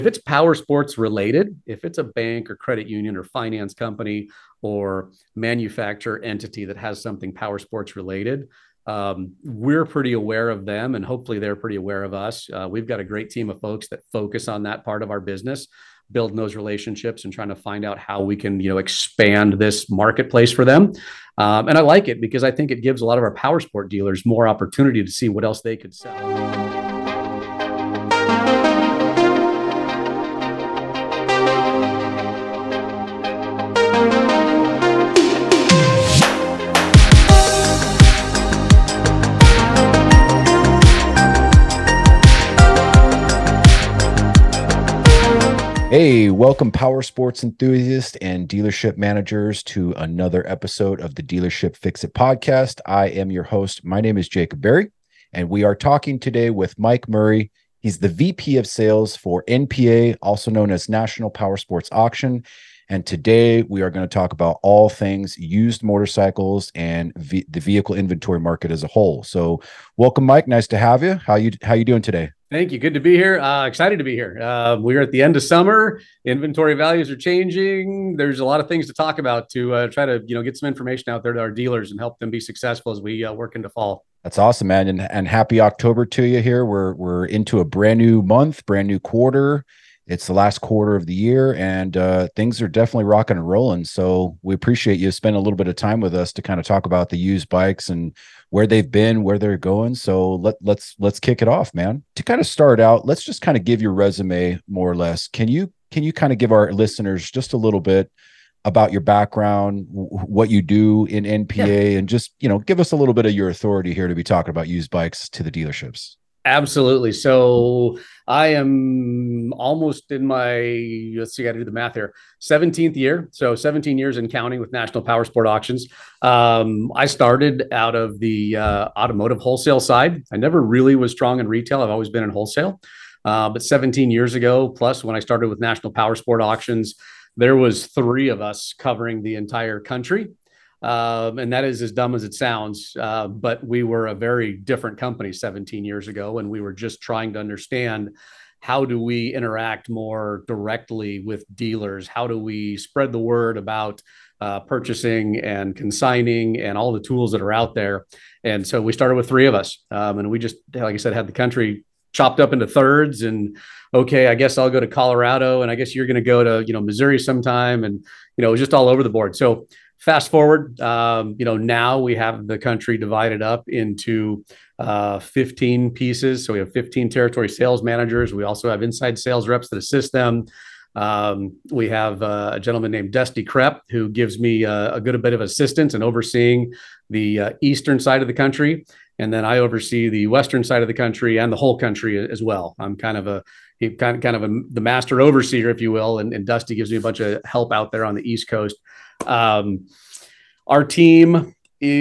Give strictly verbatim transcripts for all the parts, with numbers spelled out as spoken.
If it's power sports related, if it's a bank or credit union or finance company or manufacturer entity that has something power sports related, um, we're pretty aware of them, and hopefully they're pretty aware of us. Uh, we've got a great team of folks that focus on that part of our business, building those relationships and trying to find out how we can, you know, expand this marketplace for them. Um, and I like it because I think it gives a lot of our power sport dealers more opportunity to see what else they could sell. Hey, welcome power sports enthusiasts and dealership managers to another episode of the Dealership Fix It podcast. I am your host. My name is Jacob Berry, and we are talking today with Mike Murray. He's the V P of Sales for N P A, also known as National Power Sports Auction. And today we are going to talk about all things used motorcycles and v- the vehicle inventory market as a whole. So welcome, Mike. Nice to have you. How you how you doing today? Thank you. Good to be here. Uh, excited to be here. Uh, we're at the end of summer. Inventory values are changing. There's a lot of things to talk about to uh, try to, you know, get some information out there to our dealers and help them be successful as we uh, work into fall. That's awesome, man. And, and happy October to you here. We're, we're into a brand new month, brand new quarter. It's the last quarter of the year, and uh, things are definitely rocking and rolling. So we appreciate you spending a little bit of time with us to kind of talk about the used bikes and where they've been, where they're going. So let, let's let's kick it off, man. To kind of start out, let's just kind of give your resume more or less. Can you can you kind of give our listeners just a little bit about your background, w- what you do in N P A, yeah. and just, you know, give us a little bit of your authority here to be talking about used bikes to the dealerships. Absolutely. So I am almost in my, let's see, I got to do the math here, seventeenth year. So seventeen years in counting with National Power Sport Auctions. Um, I started out of the uh, automotive wholesale side. I never really was strong in retail. I've always been in wholesale. Uh, but seventeen years ago, plus when I started with National Power Sport Auctions, there was three of us covering the entire country. Um, and that is as dumb as it sounds, uh, but we were a very different company seventeen years ago, and we were just trying to understand how do we interact more directly with dealers? How do we spread the word about uh, purchasing and consigning and all the tools that are out there? And so we started with three of us, um, and we just, like I said, had the country chopped up into thirds. And okay, I guess I'll go to Colorado, and I guess you're going to go to, you know, Missouri sometime, and you know, it was just all over the board. So fast forward, um, you know, now we have the country divided up into uh, fifteen pieces. So we have fifteen territory sales managers. We also have inside sales reps that assist them. Um, we have uh, a gentleman named Dusty Krepp, who gives me uh, a good a bit of assistance in overseeing the uh, eastern side of the country. And then I oversee the western side of the country and the whole country as well. I'm kind of a he kind of, kind of a, the master overseer, if you will. And, and Dusty gives me a bunch of help out there on the East Coast. Um, our team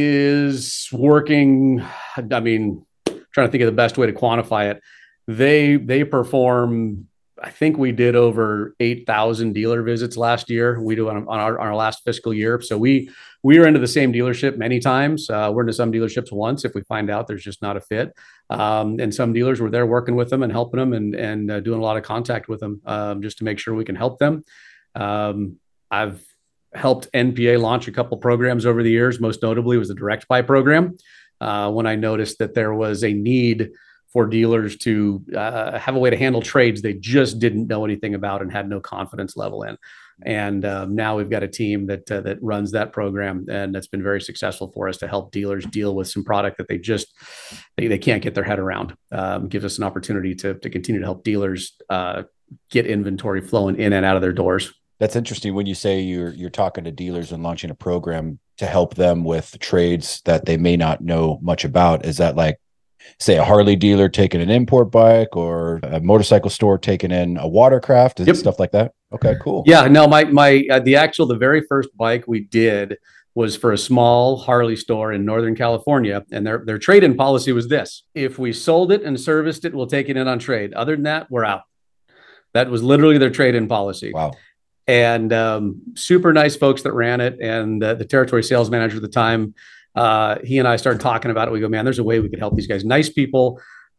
is working. I mean, trying to think of the best way to quantify it. They, they perform, I think we did over eight thousand dealer visits last year. We do on, on, our, on our last fiscal year. So we, we are into the same dealership many times. Uh, we're into some dealerships once if we find out there's just not a fit. Um, and some dealers were there working with them and helping them and, and uh, doing a lot of contact with them um, just to make sure we can help them. Um, I've helped N P A launch a couple programs over the years. Most notably was the Direct Buy program. Uh, when I noticed that there was a need for dealers to uh, have a way to handle trades they just didn't know anything about and had no confidence level in. And um, now we've got a team that uh, that runs that program, and that's been very successful for us to help dealers deal with some product that they just they, they can't get their head around. Um, gives us an opportunity to to continue to help dealers uh, get inventory flowing in and out of their doors. That's interesting when you say you're you're talking to dealers and launching a program to help them with trades that they may not know much about. Is that like, say, a Harley dealer taking an import bike or a motorcycle store taking in a watercraft? Is Yep. it stuff like that? Okay, cool. Yeah, no, my my uh, the actual the very first bike we did was for a small Harley store in Northern California, and their their trade-in policy was this: if we sold it and serviced it, we'll take it in on trade. Other than that, we're out. That was literally their trade-in policy. Wow. And um, super nice folks that ran it. And uh, the territory sales manager at the time, uh, he and I started talking about it. We go, man, there's a way we could help these guys. Nice people,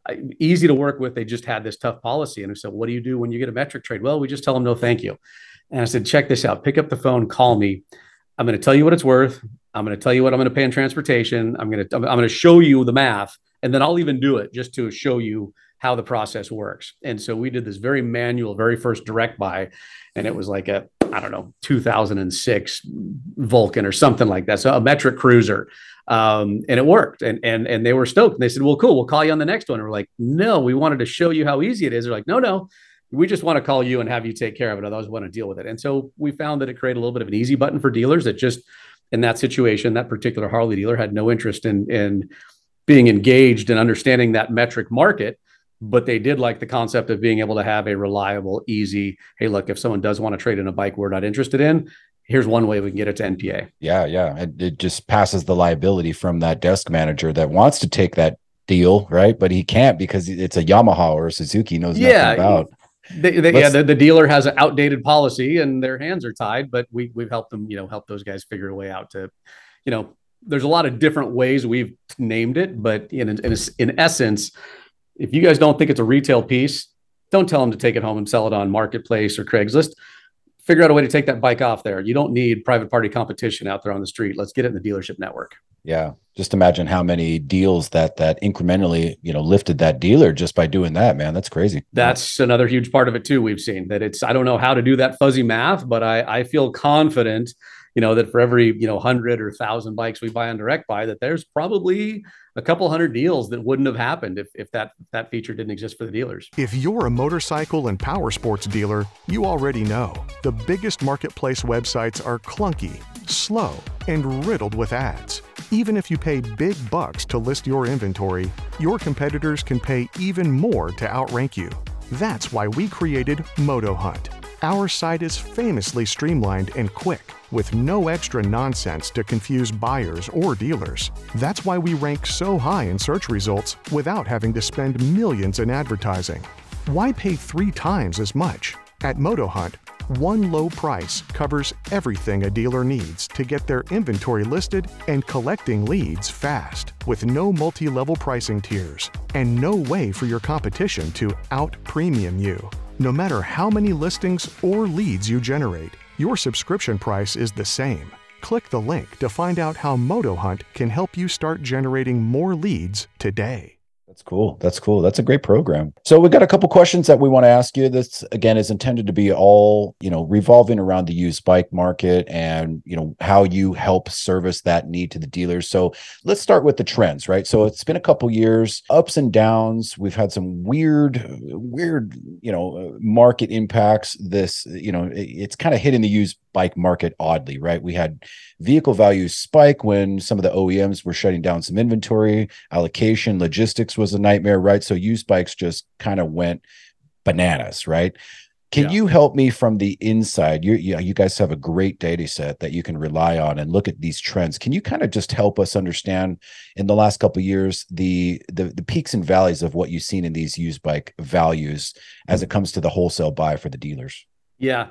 I, easy to work with. They just had this tough policy. And I said, what do you do when you get a metric trade? Well, we just tell them no, thank you. And I said, check this out. Pick up the phone, call me. I'm going to tell you what it's worth. I'm going to tell you what I'm going to pay in transportation. I'm going to, I'm going to show you the math, and then I'll even do it just to show you how the process works. And so we did this very manual, very first direct buy. And it was like a, I don't know, two thousand six Vulcan or something like that. So a metric cruiser. Um, and it worked. And, and, and they were stoked. And they said, well, cool, we'll call you on the next one. And we're like, no, we wanted to show you how easy it is. They're like, no, no, we just want to call you and have you take care of it. Otherwise, we want to deal with it. And so we found that it created a little bit of an easy button for dealers that just, in that situation, that particular Harley dealer had no interest in, in being engaged and understanding that metric market, but they did like the concept of being able to have a reliable, easy, hey, look, if someone does want to trade in a bike we're not interested in, here's one way we can get it to N P A. Yeah, yeah. It, it just passes the liability from that desk manager that wants to take that deal, right? But he can't because it's a Yamaha or a Suzuki, knows nothing yeah, about. They, they, yeah, the, the dealer has an outdated policy and their hands are tied, but we, we've helped them, you know, help those guys figure a way out to, you know, there's a lot of different ways we've named it, but in, in, in essence, if you guys don't think it's a retail piece, don't tell them to take it home and sell it on Marketplace or Craigslist. Figure out a way to take that bike off there. You don't need private party competition out there on the street. Let's get it in the dealership network. Yeah. Just imagine how many deals that, that incrementally, you know, lifted that dealer just by doing that, man. That's crazy. That's another huge part of it too. We've seen that it's, I don't know how to do that fuzzy math, but I, I feel confident, you know, that for every, you know, hundred or thousand bikes we buy on direct buy, that there's probably a couple hundred deals that wouldn't have happened if, if that, that feature didn't exist for the dealers. If you're a motorcycle and power sports dealer, you already know the biggest marketplace websites are clunky, slow, and riddled with ads. Even if you pay big bucks to list your inventory, your competitors can pay even more to outrank you. That's why we created MotoHunt. Our site is famously streamlined and quick, with no extra nonsense to confuse buyers or dealers. That's why we rank so high in search results without having to spend millions in advertising. Why pay three times as much? At MotoHunt, one low price covers everything a dealer needs to get their inventory listed and collecting leads fast, with no multi-level pricing tiers and no way for your competition to out-premium you. No matter how many listings or leads you generate, your subscription price is the same. Click the link to find out how MotoHunt can help you start generating more leads today. That's cool. That's cool. That's a great program. So we got a couple questions that we want to ask you. This again is intended to be all, you know, revolving around the used bike market and, you know, how you help service that need to the dealers. So let's start with the trends, right? So it's been a couple years, ups and downs. We've had some weird, weird, you know, market impacts. This, you know, it's kind of hitting the used bike market oddly, right? We had vehicle values spike when some of the O E Ms were shutting down some inventory, allocation, logistics was a nightmare, right? So used bikes just kind of went bananas, right? Can yeah. you help me from the inside? You, you, you guys have a great data set that you can rely on and look at these trends. Can you kind of just help us understand in the last couple of years, the, the, the peaks and valleys of what you've seen in these used bike values as it comes to the wholesale buy for the dealers? Yeah.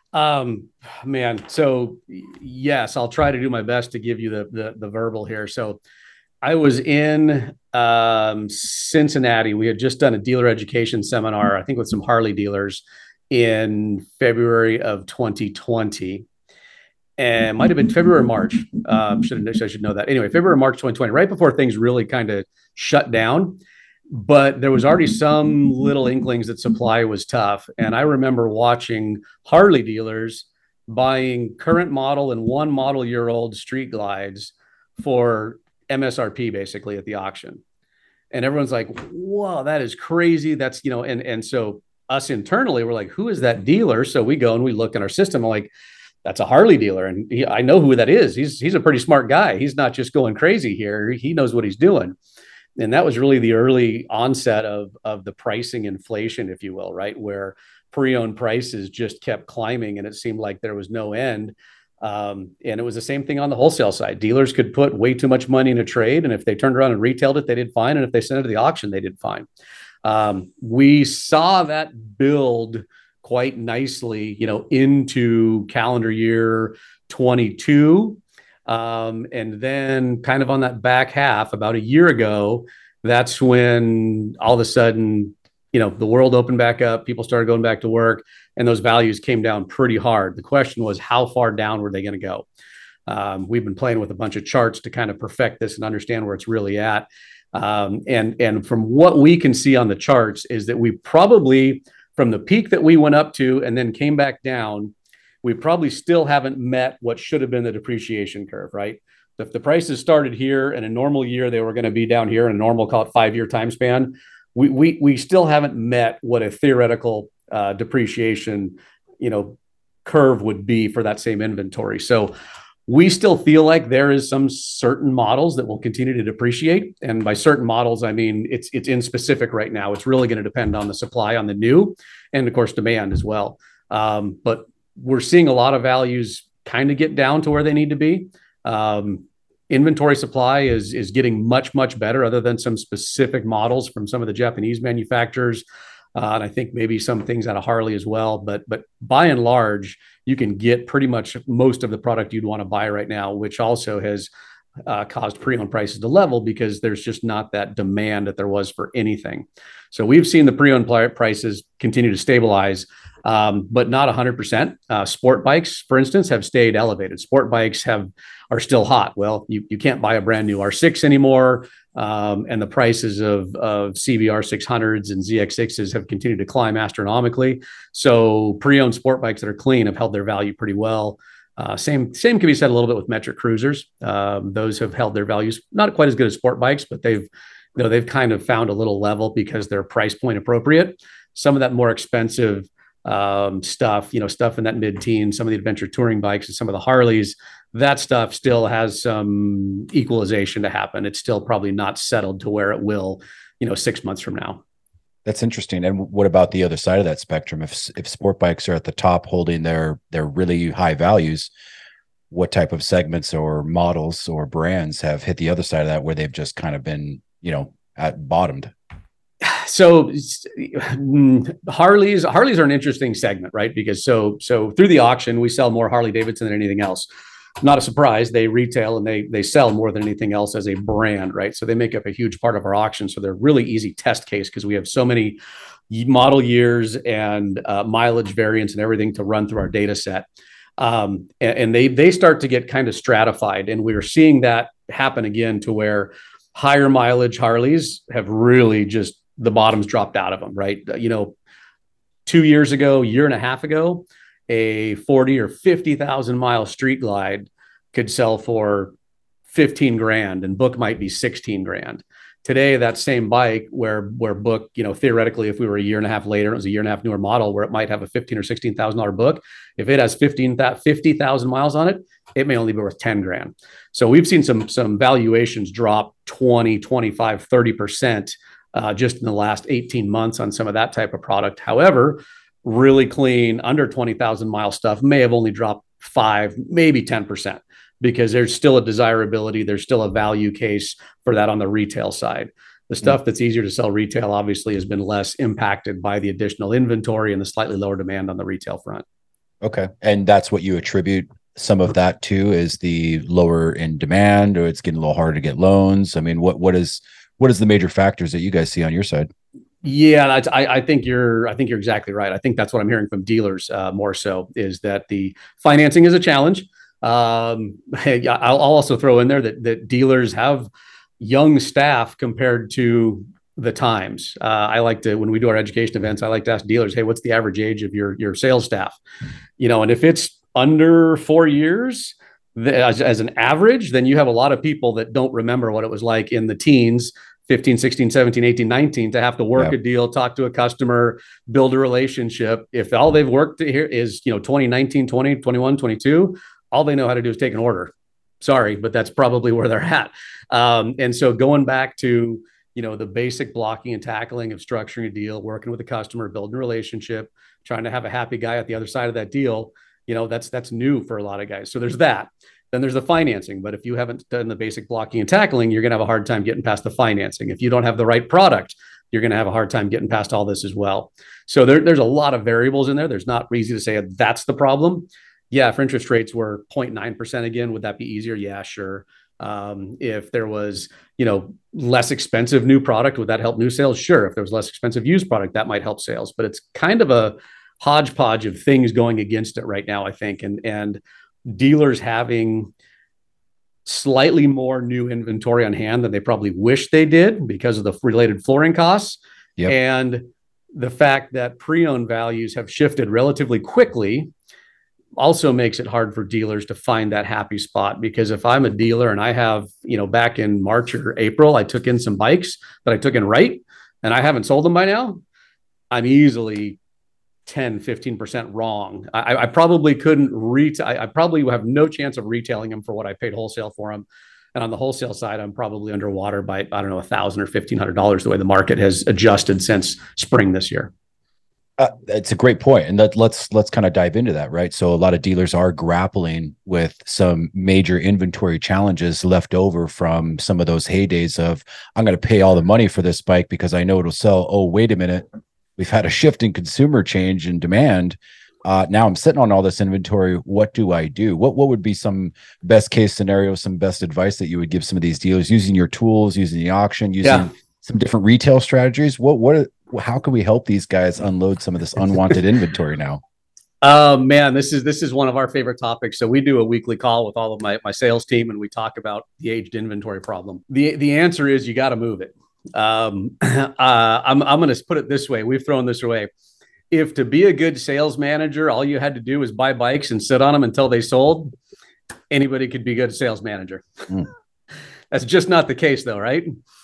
Um, man. So yes, I'll try to do my best to give you the, the, the verbal here. So I was in um, Cincinnati. We had just done a dealer education seminar, I think with some Harley dealers in February of twenty twenty. And it might have been February or March. Um, should, I should know that. Anyway, February, March twenty twenty, right before things really kind of shut down. But there was already some little inklings that supply was tough. And I remember watching Harley dealers buying current model and one model year old street glides for M S R P basically at the auction. And everyone's like, whoa, that is crazy. That's, you know, and, and so us internally, we're like, who is that dealer? So we go and we look in our system. I'm like, that's a Harley dealer. And he, I know who that is. He's, he's a pretty smart guy. He's not just going crazy here. He knows what he's doing. And that was really the early onset of, of the pricing inflation, if you will, right? Where pre-owned prices just kept climbing and it seemed like there was no end. Um, and it was the same thing on the wholesale side. Dealers could put way too much money in a trade. And if they turned around and retailed it, they did fine. And if they sent it to the auction, they did fine. Um, we saw that build quite nicely, you know, into calendar year twenty-two. Um, and then kind of on that back half, about a year ago, That's when all of a sudden, you know, the world opened back up, people started going back to work, and those values came down pretty hard. The question was, how far down were they going to go? Um, we've been playing with a bunch of charts to kind of perfect this and understand where it's really at. Um, and, and from what we can see on the charts is that we probably, from the peak that we went up to and then came back down, we probably still haven't met what should have been the depreciation curve, right? If the prices started here in a normal year, they were going to be down here in a normal, call it five-year time span. We, we, we still haven't met what a theoretical uh, depreciation, you know, curve would be for that same inventory. So we still feel like there is some certain models that will continue to depreciate. And by certain models, I mean, it's it's in specific right now. It's really going to depend on the supply on the new and, of course, demand as well. Um, but we're seeing a lot of values kind of get down to where they need to be. Um, inventory supply is, is getting much, much better other than some specific models from some of the Japanese manufacturers. Uh, and I think maybe some things out of Harley as well. But but by and large, you can get pretty much most of the product you'd want to buy right now, which also has uh, caused pre-owned prices to level because there's just not that demand that there was for anything. So we've seen the pre-owned prices continue to stabilize, um, but not one hundred percent. Uh, sport bikes, for instance, have stayed elevated. Sport bikes have are still hot. Well, you, you can't buy a brand new R six anymore. Um, and the prices of, of C B R six hundreds and Z X sixes have continued to climb astronomically. So pre-owned sport bikes that are clean have held their value pretty well. Uh, same same can be said a little bit with metric cruisers. Um, those have held their values not quite as good as sport bikes, but they've you know they've kind of found a little level because they're price point appropriate. Some of that more expensive um, stuff, you know, stuff in that mid-teen, some of the adventure touring bikes and some of the Harleys, that stuff still has some equalization to happen. It's still probably not settled to where it will, you know, six months from now. That's interesting. And what about the other side of that spectrum? If if sport bikes are at the top holding their their really high values, what type of segments or models or brands have hit the other side of that where they've just kind of been, you know, at bottomed? So Harleys, Harleys are an interesting segment, right? Because so so through the auction, we sell more Harley Davidson than anything else. Not a surprise. They retail and they they sell more than anything else as a brand, right? So they make up a huge part of our auction. So they're really easy test case because we have so many model years and uh, mileage variants and everything to run through our data set. Um, and, and they they start to get kind of stratified, and we are seeing that happen again to where higher mileage Harleys have really just the bottoms dropped out of them, right? You know, two years ago, year and a half ago, a forty or fifty thousand mile Street Glide could sell for fifteen grand and book might be sixteen grand. Today, that same bike where, where book, you know, theoretically, if we were a year and a half later, it was a year and a half newer model where it might have a fifteen or sixteen thousand dollar book. If it has fifteen, fifty thousand miles on it, it may only be worth ten grand. So we've seen some, some valuations drop twenty, twenty-five, thirty percent uh, just in the last eighteen months on some of that type of product. However, really clean under twenty thousand mile stuff may have only dropped five, maybe ten percent because there's still a desirability. There's still a value case for that on the retail side. The stuff that's easier to sell retail obviously has been less impacted by the additional inventory and the slightly lower demand on the retail front. Okay. And that's what you attribute some of that to is the lower in demand, or it's getting a little harder to get loans. I mean, what, what is, what is the major factors that you guys see on your side? Yeah, that's, I, I think you're. I think you're exactly right. I think that's what I'm hearing from dealers uh, more so is that the financing is a challenge. Um, I'll, I'll also throw in there that that dealers have young staff compared to the times. Uh, I like to when we do our education events, I like to ask dealers, "Hey, what's the average age of your your sales staff?" You know, and if it's under four years as, as an average, then you have a lot of people that don't remember what it was like in the teens. fifteen, sixteen, seventeen, eighteen, nineteen to have to work yeah. a deal, talk to a customer, build a relationship. If all they've worked here is, you know, twenty nineteen, twenty, twenty-one, twenty-two, all they know how to do is take an order. Sorry, but that's probably where they're at. Um, and so going back to, you know, the basic blocking and tackling of structuring a deal, working with the customer, building a relationship, trying to have a happy guy at the other side of that deal, you know, that's, that's new for a lot of guys. So there's that. Then there's the financing. But if you haven't done the basic blocking and tackling, you're going to have a hard time getting past the financing. If you don't have the right product, you're going to have a hard time getting past all this as well. So there, there's a lot of variables in there. There's not easy to say that's the problem. Yeah, if interest rates were zero point nine percent again, would that be easier? Yeah, sure. Um, if there was, you know, less expensive new product, would that help new sales? Sure. If there was less expensive used product, that might help sales. But it's kind of a hodgepodge of things going against it right now, I think. And and dealers having slightly more new inventory on hand than they probably wish they did because of the related flooring costs. Yep. And the fact that pre-owned values have shifted relatively quickly also makes it hard for dealers to find that happy spot. Because if I'm a dealer and I have, you know, back in March or April, I took in some bikes that I took in right, and I haven't sold them by now, I'm easily ten, fifteen percent wrong. I, I probably couldn't retail. I, I probably have no chance of retailing them for what I paid wholesale for them. And on the wholesale side, I'm probably underwater by, I don't know, a thousand or fifteen hundred dollars, the way the market has adjusted since spring this year. Uh, it's a great point, and that let's let's kind of dive into that, right? So a lot of dealers are grappling with some major inventory challenges left over from some of those heydays of, I'm going to pay all the money for this bike because I know it'll sell. Oh, wait a minute, we've had a shift in consumer change and demand. Uh, now I'm sitting on all this inventory. What do I do? What what would be some best case scenario, some best advice that you would give some of these dealers using your tools, using the auction, using yeah. some different retail strategies? What what how can we help these guys unload some of this unwanted inventory now? Uh, man, this is this is one of our favorite topics. So we do a weekly call with all of my my sales team, and we talk about the aged inventory problem. The the answer is you got to move it. Um, uh, I'm I'm going to put it this way. We've thrown this away. If to be a good sales manager, all you had to do was buy bikes and sit on them until they sold, anybody could be a good sales manager. Mm. That's just not the case, though, right?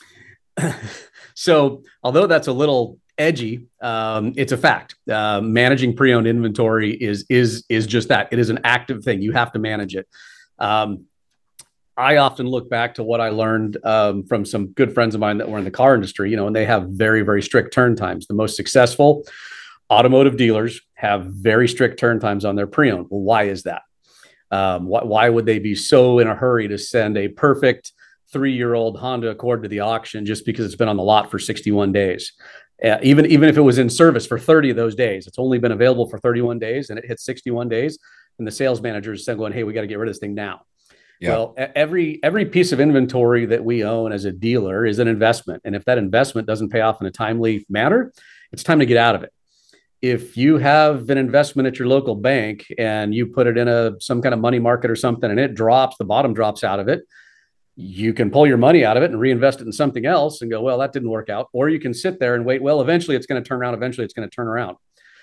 So although that's a little edgy, um, it's a fact. Uh, managing pre-owned inventory is is is just that. It is an active thing. You have to manage it. Um, I often look back to what I learned um, from some good friends of mine that were in the car industry, you know, and they have very, very strict turn times. The most successful automotive dealers have very strict turn times on their pre-owned. Well, why is that? Um, why, why would they be so in a hurry to send a perfect three-year-old Honda Accord to the auction just because it's been on the lot for sixty-one days? Uh, even, even if it was in service for thirty of those days, it's only been available for thirty-one days and it hits sixty-one days. And the sales manager is going, hey, we got to get rid of this thing now. Yeah. Well, every every piece of inventory that we own as a dealer is an investment. And if that investment doesn't pay off in a timely manner, it's time to get out of it. If you have an investment at your local bank and you put it in a some kind of money market or something and it drops, the bottom drops out of it, you can pull your money out of it and reinvest it in something else and go, well, that didn't work out. Or you can sit there and wait, well, eventually it's going to turn around. Eventually it's going to turn around.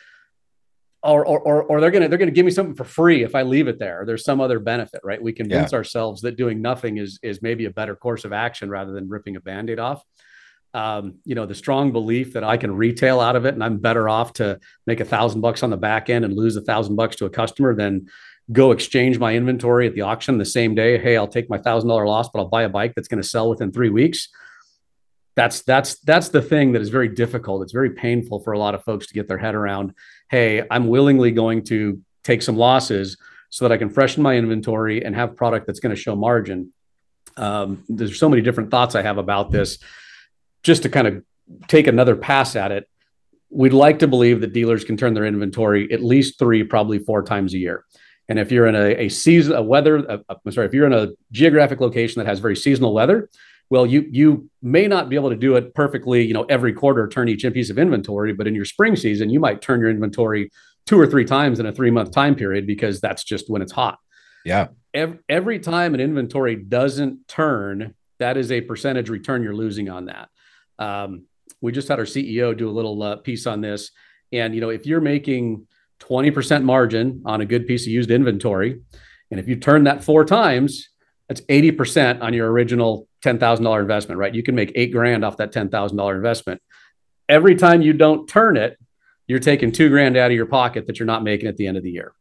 Or, or, or, or they're going to, they're going to give me something for free if I leave it there. There's some other benefit, right? We convince yeah. ourselves that doing nothing is, is maybe a better course of action rather than ripping a Band-Aid off. Um, you know, the strong belief that I can retail out of it and I'm better off to make a thousand bucks on the back end and lose a thousand bucks to a customer than go exchange my inventory at the auction the same day. Hey, I'll take my thousand dollar loss, but I'll buy a bike that's going to sell within three weeks. That's, that's, that's the thing that is very difficult. It's very painful for a lot of folks to get their head around. Hey, I'm willingly going to take some losses so that I can freshen my inventory and have product that's going to show margin. Um, there's so many different thoughts I have about this. Just to kind of take another pass at it, we'd like to believe that dealers can turn their inventory at least three, probably four times a year. And if you're in a, a season, a weather, a, I'm sorry, if you're in a geographic location that has very seasonal weather, well, you you may not be able to do it perfectly, you know, every quarter turn each piece of inventory, but in your spring season, you might turn your inventory two or three times in a three month time period because that's just when it's hot. Yeah. Every, every time an inventory doesn't turn, that is a percentage return you're losing on that. Um, we just had our C E O do a little uh, piece on this. And, you know, if you're making twenty percent margin on a good piece of used inventory, and if you turn that four times, that's eighty percent on your original ten thousand dollars investment, right? You can make eight grand off that ten thousand dollars investment. Every time you don't turn it, you're taking two grand out of your pocket that you're not making at the end of the year.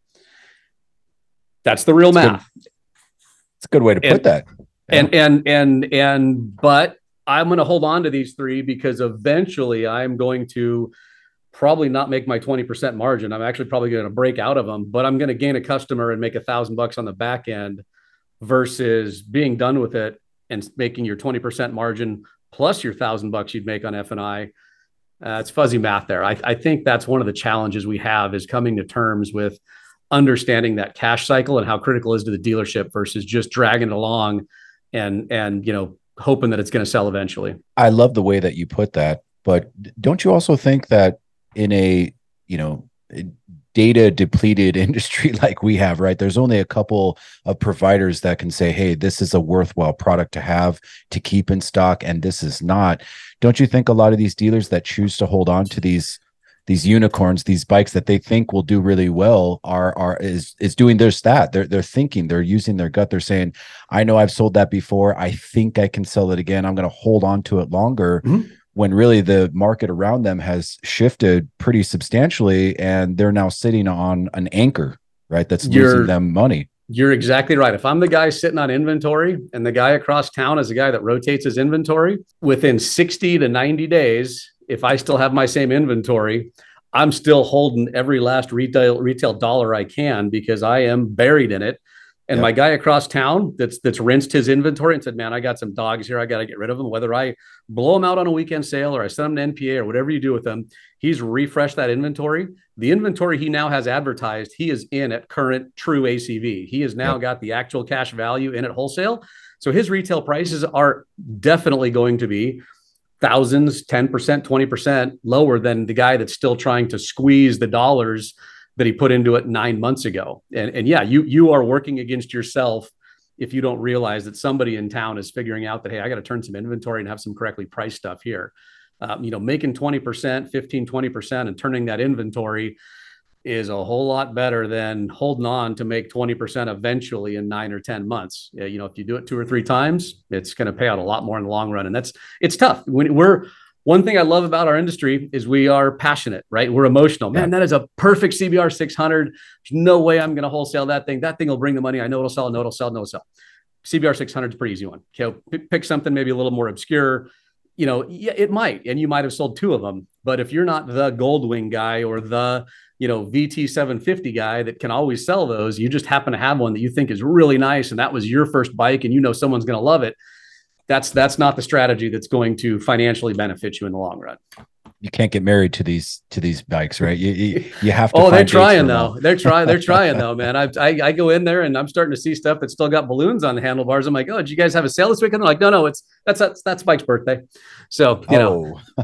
That's the real that's math. It's a good way to put and, that. Yeah. And, and, and, and, but I'm going to hold on to these three because eventually I'm going to probably not make my twenty percent margin. I'm actually probably going to break out of them, but I'm going to gain a customer and make a thousand bucks on the back end versus being done with it and making your twenty percent margin plus your thousand bucks you'd make on F and I. Uh, it's fuzzy math there. I, I think that's one of the challenges we have is coming to terms with understanding that cash cycle and how critical it is to the dealership versus just dragging it along and and, you know, hoping that it's going to sell eventually. I love the way that you put that, but don't you also think that in a, you know, data depleted industry like we have, right? There's only a couple of providers that can say, hey, this is a worthwhile product to have, to keep in stock, and this is not. Don't you think a lot of these dealers that choose to hold on to these these unicorns, these bikes that they think will do really well, are are is is doing their stat? They're they're thinking, they're using their gut. They're saying, I know I've sold that before. I think I can sell it again. I'm going to hold on to it longer. Mm-hmm. When really the market around them has shifted pretty substantially, and they're now sitting on an anchor, right? That's you're, losing them money. You're exactly right. If I'm the guy sitting on inventory and the guy across town is the guy that rotates his inventory, within sixty to ninety days, if I still have my same inventory, I'm still holding every last retail retail dollar I can, because I am buried in it. And yep. my guy across town that's that's rinsed his inventory and said, man, I got some dogs here. I got to get rid of them. Whether I blow them out on a weekend sale or I send them to N P A or whatever you do with them, he's refreshed that inventory. The inventory he now has advertised, he is in at current true A C V. He has now yep. got the actual cash value in at wholesale. So his retail prices are definitely going to be thousands, ten percent, twenty percent lower than the guy that's still trying to squeeze the dollars that he put into it nine months ago. And, and yeah, you, you are working against yourself if you don't realize that somebody in town is figuring out that, hey, I got to turn some inventory and have some correctly priced stuff here. Um, you know, making twenty percent, fifteen, twenty percent and turning that inventory is a whole lot better than holding on to make twenty percent eventually in nine or ten months. Yeah, you know, if you do it two or three times, it's going to pay out a lot more in the long run. And that's, it's tough. When we're, one thing I love about our industry is we are passionate, right? We're emotional. Man, that is a perfect C B R six hundred. There's no way I'm going to wholesale that thing. That thing will bring the money. I know it'll sell, I know it'll sell, no it'll sell. C B R six hundred is a pretty easy one. Okay, pick something maybe a little more obscure. You know, yeah, it might, and you might have sold two of them. But if you're not the Goldwing guy or the, you know, V T seven fifty guy that can always sell those, you just happen to have one that you think is really nice, and that was your first bike, and you know someone's going to love it. That's that's not the strategy that's going to financially benefit you in the long run. You can't get married to these to these bikes, right? You you, you have to. Oh, they're trying though. They're trying. They're trying though, man. I, I I go in there and I'm starting to see stuff that's still got balloons on the handlebars. I'm like, oh, did you guys have a sale this weekend? They're like, no, no, it's that's that's that's Mike's birthday. So you know, oh.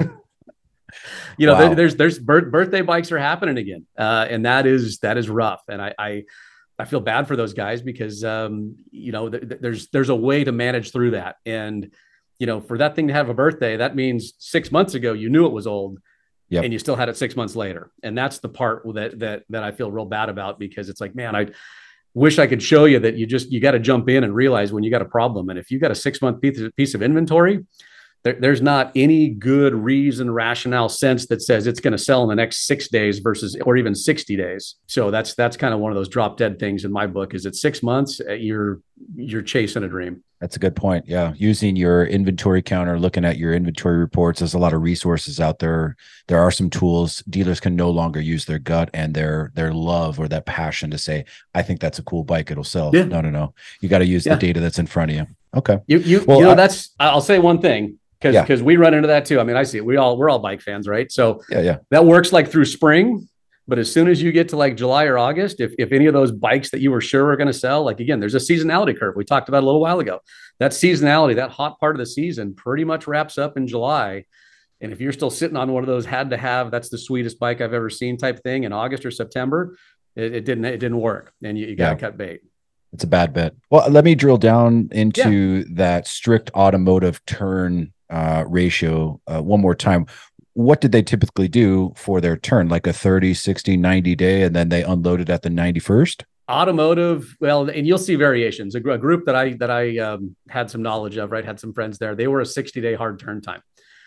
you know, wow. there, there's there's birth, birthday bikes are happening again, uh, and that is that is rough. And I. I I feel bad for those guys because, um, you know, th- th- there's, there's a way to manage through that. And, you know, for that thing to have a birthday, that means six months ago, you knew it was old yep. and you still had it six months later. And that's the part that, that, that I feel real bad about, because it's like, man, I wish I could show you that you just, you got to jump in and realize when you got a problem. And if you got a six month piece of, piece of inventory, there, there's not any good reason, rationale, sense that says it's going to sell in the next six days versus, or even sixty days. So that's, that's kind of one of those drop dead things in my book. Is it six months you're, you're chasing a dream. That's a good point. Yeah. Using your inventory counter, looking at your inventory reports. There's a lot of resources out there. There are some tools. Dealers can no longer use their gut and their, their love or that passion to say, I think that's a cool bike, it'll sell. Yeah. No, no, no. You got to use yeah. the data that's in front of you. Okay. You, you, well, you know, I, that's, I'll say one thing. Because yeah. because we run into that too. I mean, I see it. We all we're all bike fans, right? So yeah, yeah, that works like through spring. But as soon as you get to like July or August, if if any of those bikes that you were sure were going to sell, like again, there's a seasonality curve we talked about a little while ago. That seasonality, that hot part of the season, pretty much wraps up in July. And if you're still sitting on one of those had to have, that's the sweetest bike I've ever seen type thing in August or September, it, it didn't it didn't work, and you, you got to yeah. cut bait. It's a bad bet. Well, let me drill down into yeah. that strict automotive turn uh ratio uh, one more time. What did they typically do for their turn? Like a thirty, sixty, ninety day, and then they unloaded at the ninety-first? Automotive, well, and you'll see variations. A, gr- a group that I that I um, had some knowledge of, right, had some friends there. They were a sixty day hard turn time,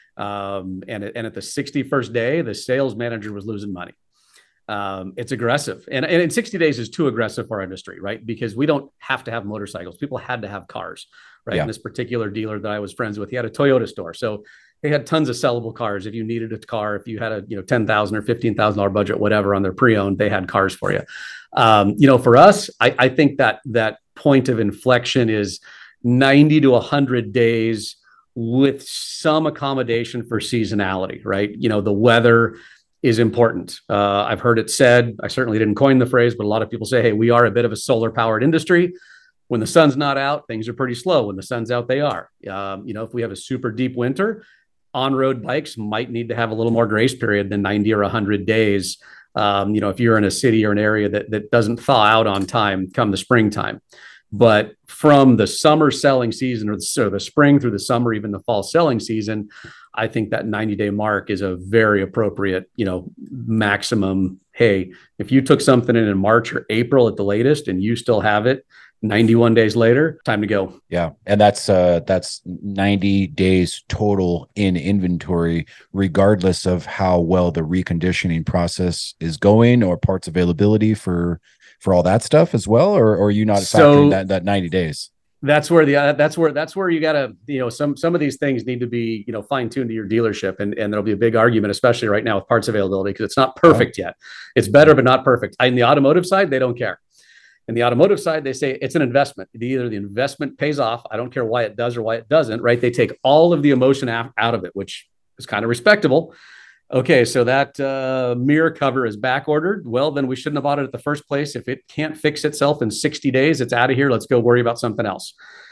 um, and and at the sixty-first day, the sales manager was losing money. Um, it's aggressive, and and in sixty days is too aggressive for our industry, right? Because we don't have to have motorcycles. People had to have cars. Right. Yeah. And this particular dealer that I was friends with, he had a Toyota store. So they had tons of sellable cars. If you needed a car, if you had a, you know, ten thousand dollars or fifteen thousand dollars budget, whatever, on their pre-owned, they had cars for you. Um, you know, for us, I, I think that that point of inflection is ninety to one hundred days with some accommodation for seasonality, right? You know, the weather is important. Uh, I've heard it said, I certainly didn't coin the phrase, but a lot of people say, hey, we are a bit of a solar powered industry. When the sun's not out, things are pretty slow. When the sun's out, they are. Um, you know, if we have a super deep winter, on-road bikes might need to have a little more grace period than ninety or one hundred days. Um, you know, if you're in a city or an area that, that doesn't thaw out on time come the springtime. But from the summer selling season, or the, or the spring through the summer, even the fall selling season, I think that ninety day mark is a very appropriate, you know, maximum. Hey, if you took something in in March or April at the latest and you still have it ninety-one days later, time to go. Yeah. And that's, uh, that's ninety days total in inventory, regardless of how well the reconditioning process is going or parts availability for, for all that stuff as well. Or, or are you not factoring So that, that ninety days? that's where the, uh, that's where, that's where you gotta, you know, some, some of these things need to be, you know, fine tuned to your dealership. And, and there'll be a big argument, especially right now with parts availability, because it's not perfect yet. It's better, but not perfect. In the automotive side, they don't care. In the automotive side, they say it's an investment. Either the investment pays off. I don't care why it does or why it doesn't, right? They take all of the emotion out of it, which is kind of respectable. Okay, so that uh, mirror cover is back ordered. Well, then we shouldn't have bought it at the first place. If it can't fix itself in sixty days, it's out of here. Let's go worry about something else.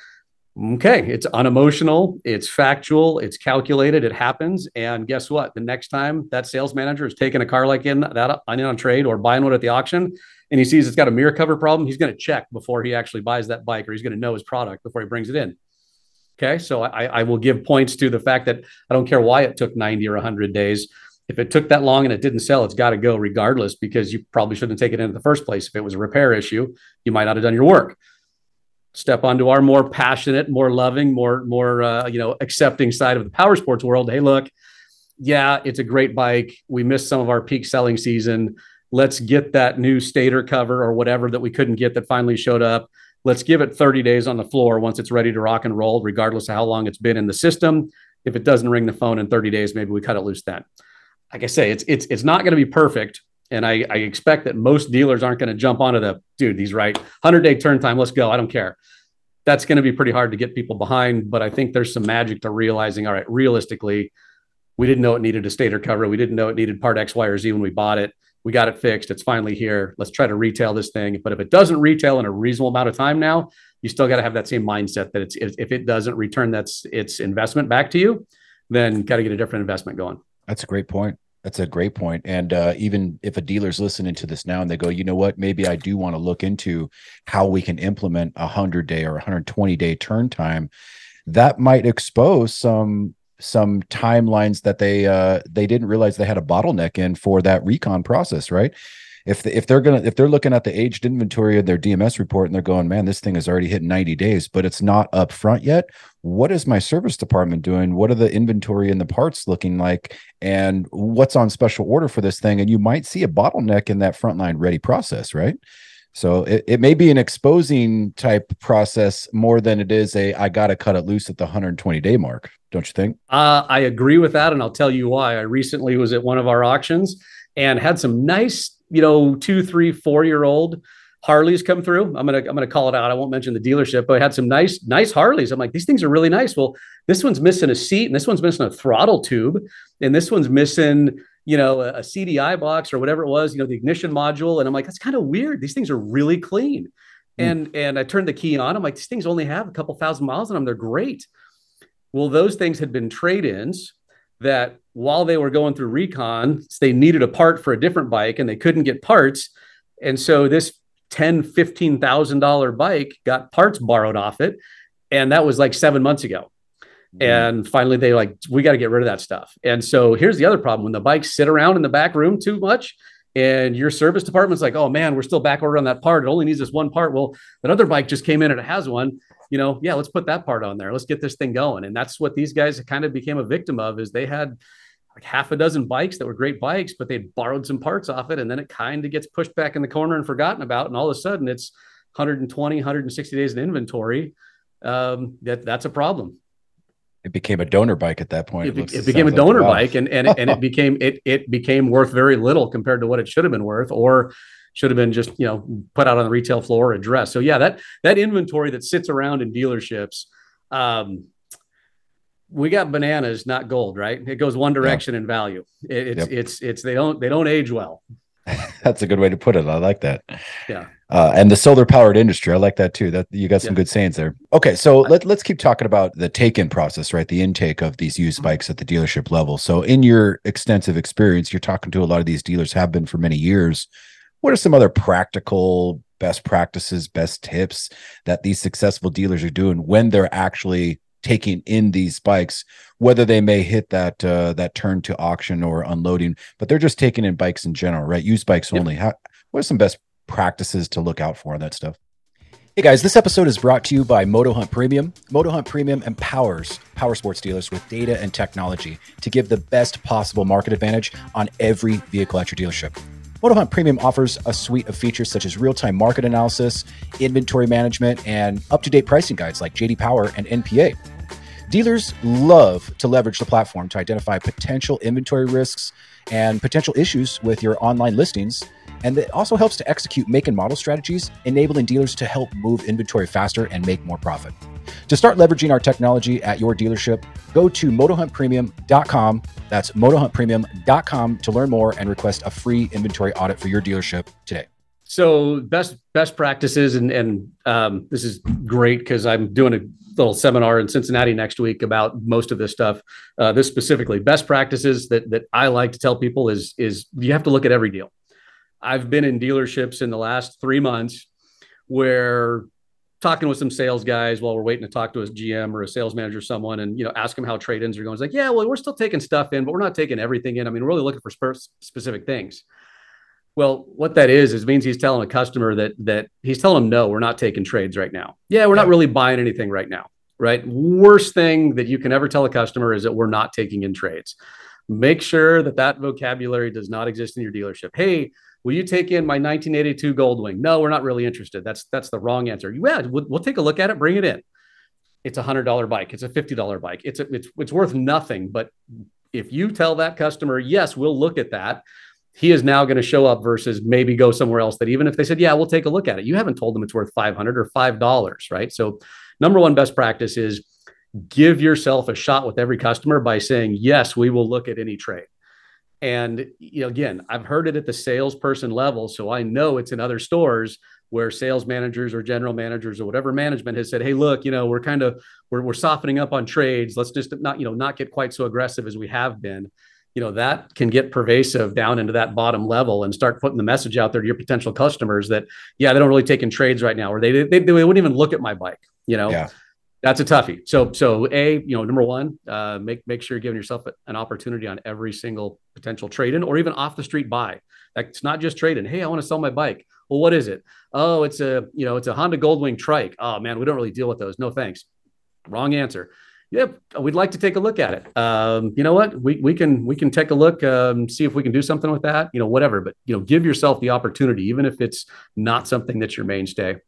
Okay, it's unemotional, it's factual, it's calculated, it happens. And guess what? The next time that sales manager is taking a car like in that in on trade or buying one at the auction, and he sees it's got a mirror cover problem, he's going to check before he actually buys that bike, or he's going to know his product before he brings it in. Okay, so I, I will give points to the fact that I don't care why it took ninety or one hundred days. If it took that long and it didn't sell, it's got to go regardless, because you probably shouldn't take it in the first place. If it was a repair issue, you might not have done your work. Step onto our more passionate, more loving, more, more, uh, you know, accepting side of the power sports world. Hey, look, yeah, it's a great bike. We missed some of our peak selling season. Let's get that new stator cover or whatever that we couldn't get that finally showed up. Let's give it thirty days on the floor once it's ready to rock and roll, regardless of how long it's been in the system. If it doesn't ring the phone in thirty days, maybe we cut it loose then. Like I say, it's it's it's not going to be perfect. And I, I expect that most dealers aren't going to jump onto the, dude, he's right, one hundred day turn time, let's go, I don't care. That's going to be pretty hard to get people behind. But I think there's some magic to realizing, all right, realistically, we didn't know it needed a stator cover. We didn't know it needed part X, Y, or Z when we bought it. We got it fixed. It's finally here. Let's try to retail this thing. But if it doesn't retail in a reasonable amount of time now, you still got to have that same mindset that it's, if it doesn't return that's its investment back to you, then got to get a different investment going. That's a great point. That's a great point. And uh, even if a dealer's listening to this now and they go, you know what, maybe I do want to look into how we can implement a hundred day or one hundred twenty day turn time, that might expose some some timelines that they uh, they didn't realize they had a bottleneck in for that recon process, right? If the, if they're gonna if they're looking at the aged inventory of their D M S report and they're going, man, this thing has already hit ninety days, but it's not up front yet. What is my service department doing? What are the inventory and the parts looking like? And what's on special order for this thing? And you might see a bottleneck in that frontline ready process, right? So it, it may be an exposing type process more than it is a I got to cut it loose at the one hundred twenty day mark. Don't you think? Uh, I agree with that. And I'll tell you why. I recently was at one of our auctions and had some nice, you know, two, three, four year old Harleys come through. I'm going to, I'm going to call it out. I won't mention the dealership, but I had some nice, nice Harleys. I'm like, these things are really nice. Well, this one's missing a seat and this one's missing a throttle tube. And this one's missing, you know, a, a C D I box or whatever it was, you know, the ignition module. And I'm like, that's kind of weird. These things are really clean. Mm. And, and I turned the key on. I'm like, these things only have a couple thousand miles on them. They're great. Well, those things had been trade-ins that while they were going through recon, they needed a part for a different bike and they couldn't get parts. And so this ten thousand dollars, fifteen thousand dollars bike got parts borrowed off it. And that was like seven months ago. Mm-hmm. And finally they like, we got to get rid of that stuff. And so here's the other problem. When the bikes sit around in the back room too much and your service department's like, oh man, we're still back order on that part. It only needs this one part. Well, that other bike just came in and it has one. You know, yeah, let's put that part on there. Let's get this thing going. And that's what these guys kind of became a victim of, is they had like half a dozen bikes that were great bikes, but they borrowed some parts off it. And then it kind of gets pushed back in the corner and forgotten about. And all of a sudden it's one hundred twenty, one hundred sixty days in inventory. Um, that that's a problem. It became a donor bike at that point. It, it, it became a donor like, wow. bike and, and, and it became, it, it became worth very little compared to what it should have been worth, or should have been just, you know, put out on the retail floor or addressed. So yeah, that, that inventory that sits around in dealerships, um, we got bananas, not gold, right? It goes one direction yeah. in value. It, it's, yep. it's, it's, they don't, they don't age well. That's a good way to put it. I like that. Yeah. Uh, and the solar powered industry. I like that too. That you got some Yeah. good sayings there. Okay. So let, let's keep talking about the take-in process, right? The intake of these used bikes at the dealership level. So in your extensive experience, you're talking to a lot of these dealers, have been for many years. What are some other practical best practices, best tips that these successful dealers are doing when they're actually taking in these bikes, whether they may hit that uh, that turn to auction or unloading, but they're just taking in bikes in general, right? Used bikes Yep. only. How, what are some best practices to look out for on that stuff? Hey guys, this episode is brought to you by MotoHunt Premium. MotoHunt Premium empowers power sports dealers with data and technology to give the best possible market advantage on every vehicle at your dealership. MotoHunt Premium offers a suite of features such as real-time market analysis, inventory management, and up-to-date pricing guides like J D Power and N P A. Dealers love to leverage the platform to identify potential inventory risks and potential issues with your online listings. And it also helps to execute make and model strategies, enabling dealers to help move inventory faster and make more profit. To start leveraging our technology at your dealership, go to moto hunt premium dot com. That's moto hunt premium dot com to learn more and request a free inventory audit for your dealership today. So best best practices, and and um, this is great because I'm doing a little seminar in Cincinnati next week about most of this stuff. Uh, this specifically, best practices that that I like to tell people is is you have to look at every deal. I've been in dealerships in the last three months where talking with some sales guys while we're waiting to talk to a G M or a sales manager or someone, and you know, ask them how trade-ins are going. It's like, yeah, well, we're still taking stuff in, but we're not taking everything in. I mean, we're really looking for sp- specific things. Well, what that is, is means he's telling a customer that that he's telling them, no, we're not taking trades right now. Yeah, we're Yeah. not really buying anything right now, right? Worst thing that you can ever tell a customer is that we're not taking in trades. Make sure that that vocabulary does not exist in your dealership. Hey, will you take in my nineteen eighty-two Goldwing? No, we're not really interested. That's that's the wrong answer. Yeah, we'll, we'll take a look at it. Bring it in. It's a hundred dollar bike. It's a fifty dollar bike. It's a, it's it's worth nothing. But if you tell that customer, yes, we'll look at that, he is now going to show up versus maybe go somewhere else. That even if they said, yeah, we'll take a look at it, you haven't told them it's worth five hundred or five dollars, right? So, number one best practice is give yourself a shot with every customer by saying, yes, we will look at any trade. And, you know, again, I've heard it at the salesperson level. So I know it's in other stores where sales managers or general managers or whatever management has said, hey, look, you know, we're kind of, we're, we're softening up on trades. Let's just not, you know, not get quite so aggressive as we have been. You know, that can get pervasive down into that bottom level and start putting the message out there to your potential customers that, yeah, they don't really take in trades right now, or they, they, they wouldn't even look at my bike, you know. Yeah. That's a toughie. So, so a, you know, number one, uh, make, make sure you're giving yourself an opportunity on every single potential trade-in or even off the street buy. Like, it's not just trade-in. Hey, I want to sell my bike. Well, what is it? Oh, it's a, you know, it's a Honda Goldwing trike. Oh man, we don't really deal with those. No, thanks. Wrong answer. Yep. We'd like to take a look at it. Um, you know what? We, we can, we can take a look, um, see if we can do something with that, you know, whatever, but, you know, give yourself the opportunity, even if it's not something that's your mainstay.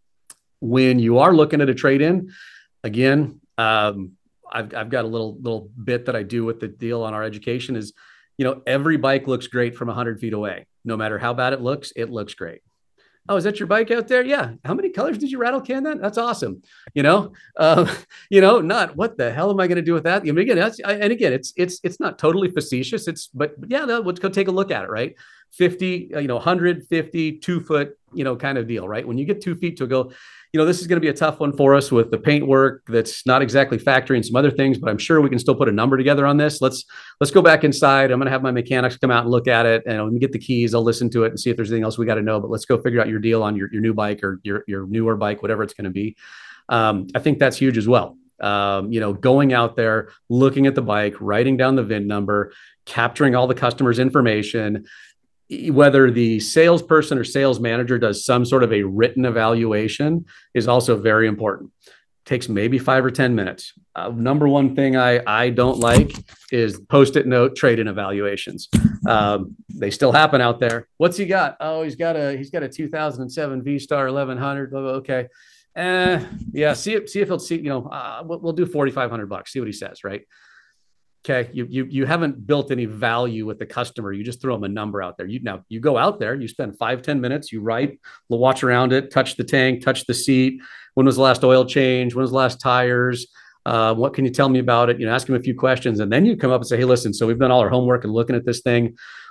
When you are looking at a trade-in, again, um, I've, I've got a little little bit that I do with the deal on our education is, you know, every bike looks great from one hundred feet away. No matter how bad it looks, it looks great. Oh, is that your bike out there? Yeah. How many colors did you rattle can that? That's awesome. You know, uh, you know, not what the hell am I going to do with that? I mean, again, that's, I, and again, it's it's it's not totally facetious. It's but, but yeah, no, let's go take a look at it. Right, fifty, you know, one hundred fifty, two foot, you know, kind of deal. Right, when you get two feet to go. You know, this is going to be a tough one for us with the paint work that's not exactly factory and some other things, but I'm sure we can still put a number together on this. Let's let's go back inside. I'm going to have my mechanics come out and look at it, and let me get the keys. I'll listen to it and see if there's anything else we got to know. But let's go figure out your deal on your, your new bike or your your newer bike, whatever it's going to be. Um, I think that's huge as well. Um, you know, going out there, looking at the bike, writing down the V I N number, capturing all the customer's information. Whether the salesperson or sales manager does some sort of a written evaluation is also very important. Takes maybe five or ten minutes. Uh, number one thing I, I don't like is post-it note trade-in evaluations. Um, they still happen out there. What's he got? Oh, he's got a he's got a two thousand seven V-Star eleven hundred. Okay, eh, yeah. See if see if he'll see. You know, uh, we'll, we'll do forty-five hundred bucks. See what he says. Right. Okay, you you you haven't built any value with the customer. You just throw them a number out there. You now you go out there, you spend five ten minutes, you write, watch around it, touch the tank, touch the seat. When was the last oil change? When was the last tires? Uh, what can you tell me about it? You know, ask them a few questions, and then you come up and say, "Hey, listen. So we've done all our homework and looking at this thing.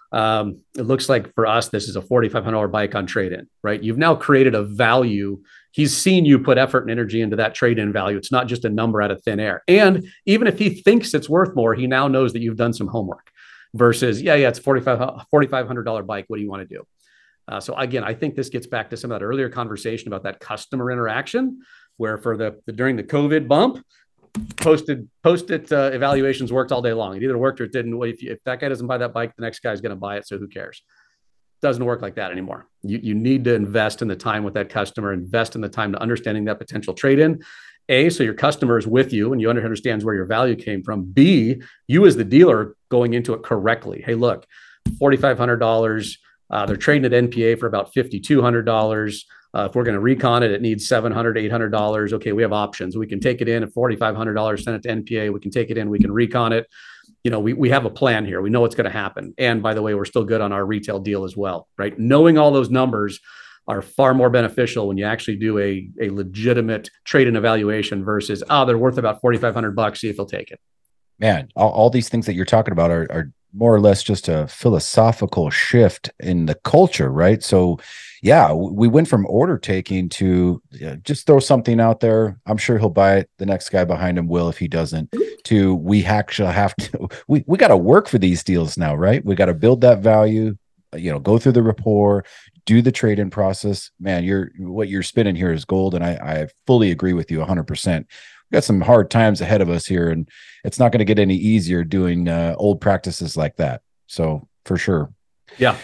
Um, it looks like for us, this is a forty-five hundred dollars bike on trade-in, right? You've now created a value. He's seen you put effort and energy into that trade-in value. It's not just a number out of thin air. And even if he thinks it's worth more, he now knows that you've done some homework versus, yeah, yeah, it's forty-five hundred dollars bike. What do you want to do? Uh, so again, I think this gets back to some of that earlier conversation about that customer interaction, where for the, the during the COVID bump, posted post-it uh, evaluations worked all day long. It either worked or it didn't. If, you, if that guy doesn't buy that bike, the next guy's going to buy it. So who cares? Doesn't work like that anymore. You, you need to invest in the time with that customer, invest in the time to understanding that potential trade-in. A, so your customer is with you and you understands where your value came from. B, you as the dealer going into it correctly. Hey, look, forty-five hundred dollars. Uh, they're trading at N P A for about five thousand two hundred dollars. Uh, if we're going to recon it, it needs seven hundred dollars, eight hundred dollars. Okay, we have options. We can take it in at forty-five hundred dollars, send it to N P A. We can take it in. We can recon it. You know, we, we have a plan here. We know what's going to happen. And by the way, we're still good on our retail deal as well, right? Knowing all those numbers are far more beneficial when you actually do a, a legitimate trade-in evaluation versus, oh, they're worth about forty-five hundred bucks. See if he'll take it. Man, all, all these things that you're talking about are, are more or less just a philosophical shift in the culture, right? So yeah, we went from order taking to uh, just throw something out there. I'm sure he'll buy it. The next guy behind him will if he doesn't. To we actually have to, we, we got to work for these deals now, right? We got to build that value, you know, go through the rapport, do the trade-in process. Man, you're what you're spinning here is gold. And I, I fully agree with you one hundred percent. Got some hard times ahead of us here, and it's not going to get any easier doing uh, old practices like that. So for sure. Yeah.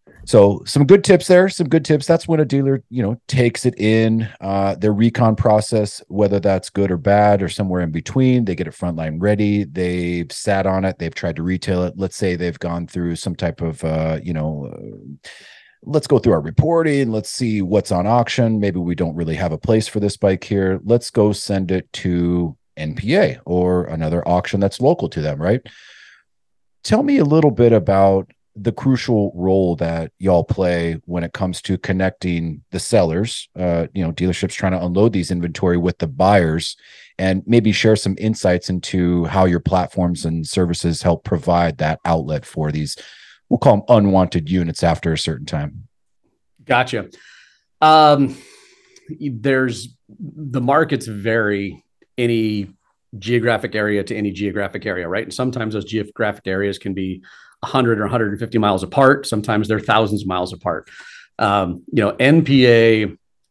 So some good tips there, some good tips. That's when a dealer, you know, takes it in uh, their recon process, whether that's good or bad or somewhere in between. They get it frontline ready. They've sat on it. They've tried to retail it. Let's say they've gone through some type of, uh, you know, uh, let's go through our reporting. Let's see what's on auction. Maybe we don't really have a place for this bike here. Let's go send it to N P A or another auction that's local to them, right? Tell me a little bit about the crucial role that y'all play when it comes to connecting the sellers, uh, you know, dealerships trying to unload these inventory with the buyers, and maybe share some insights into how your platforms and services help provide that outlet for these, we'll call them unwanted units after a certain time. Gotcha. Um, there's the markets vary any geographic area to any geographic area, right? And sometimes those geographic areas can be one hundred or one hundred fifty miles apart. Sometimes they're thousands of miles apart. Um, you know, N P A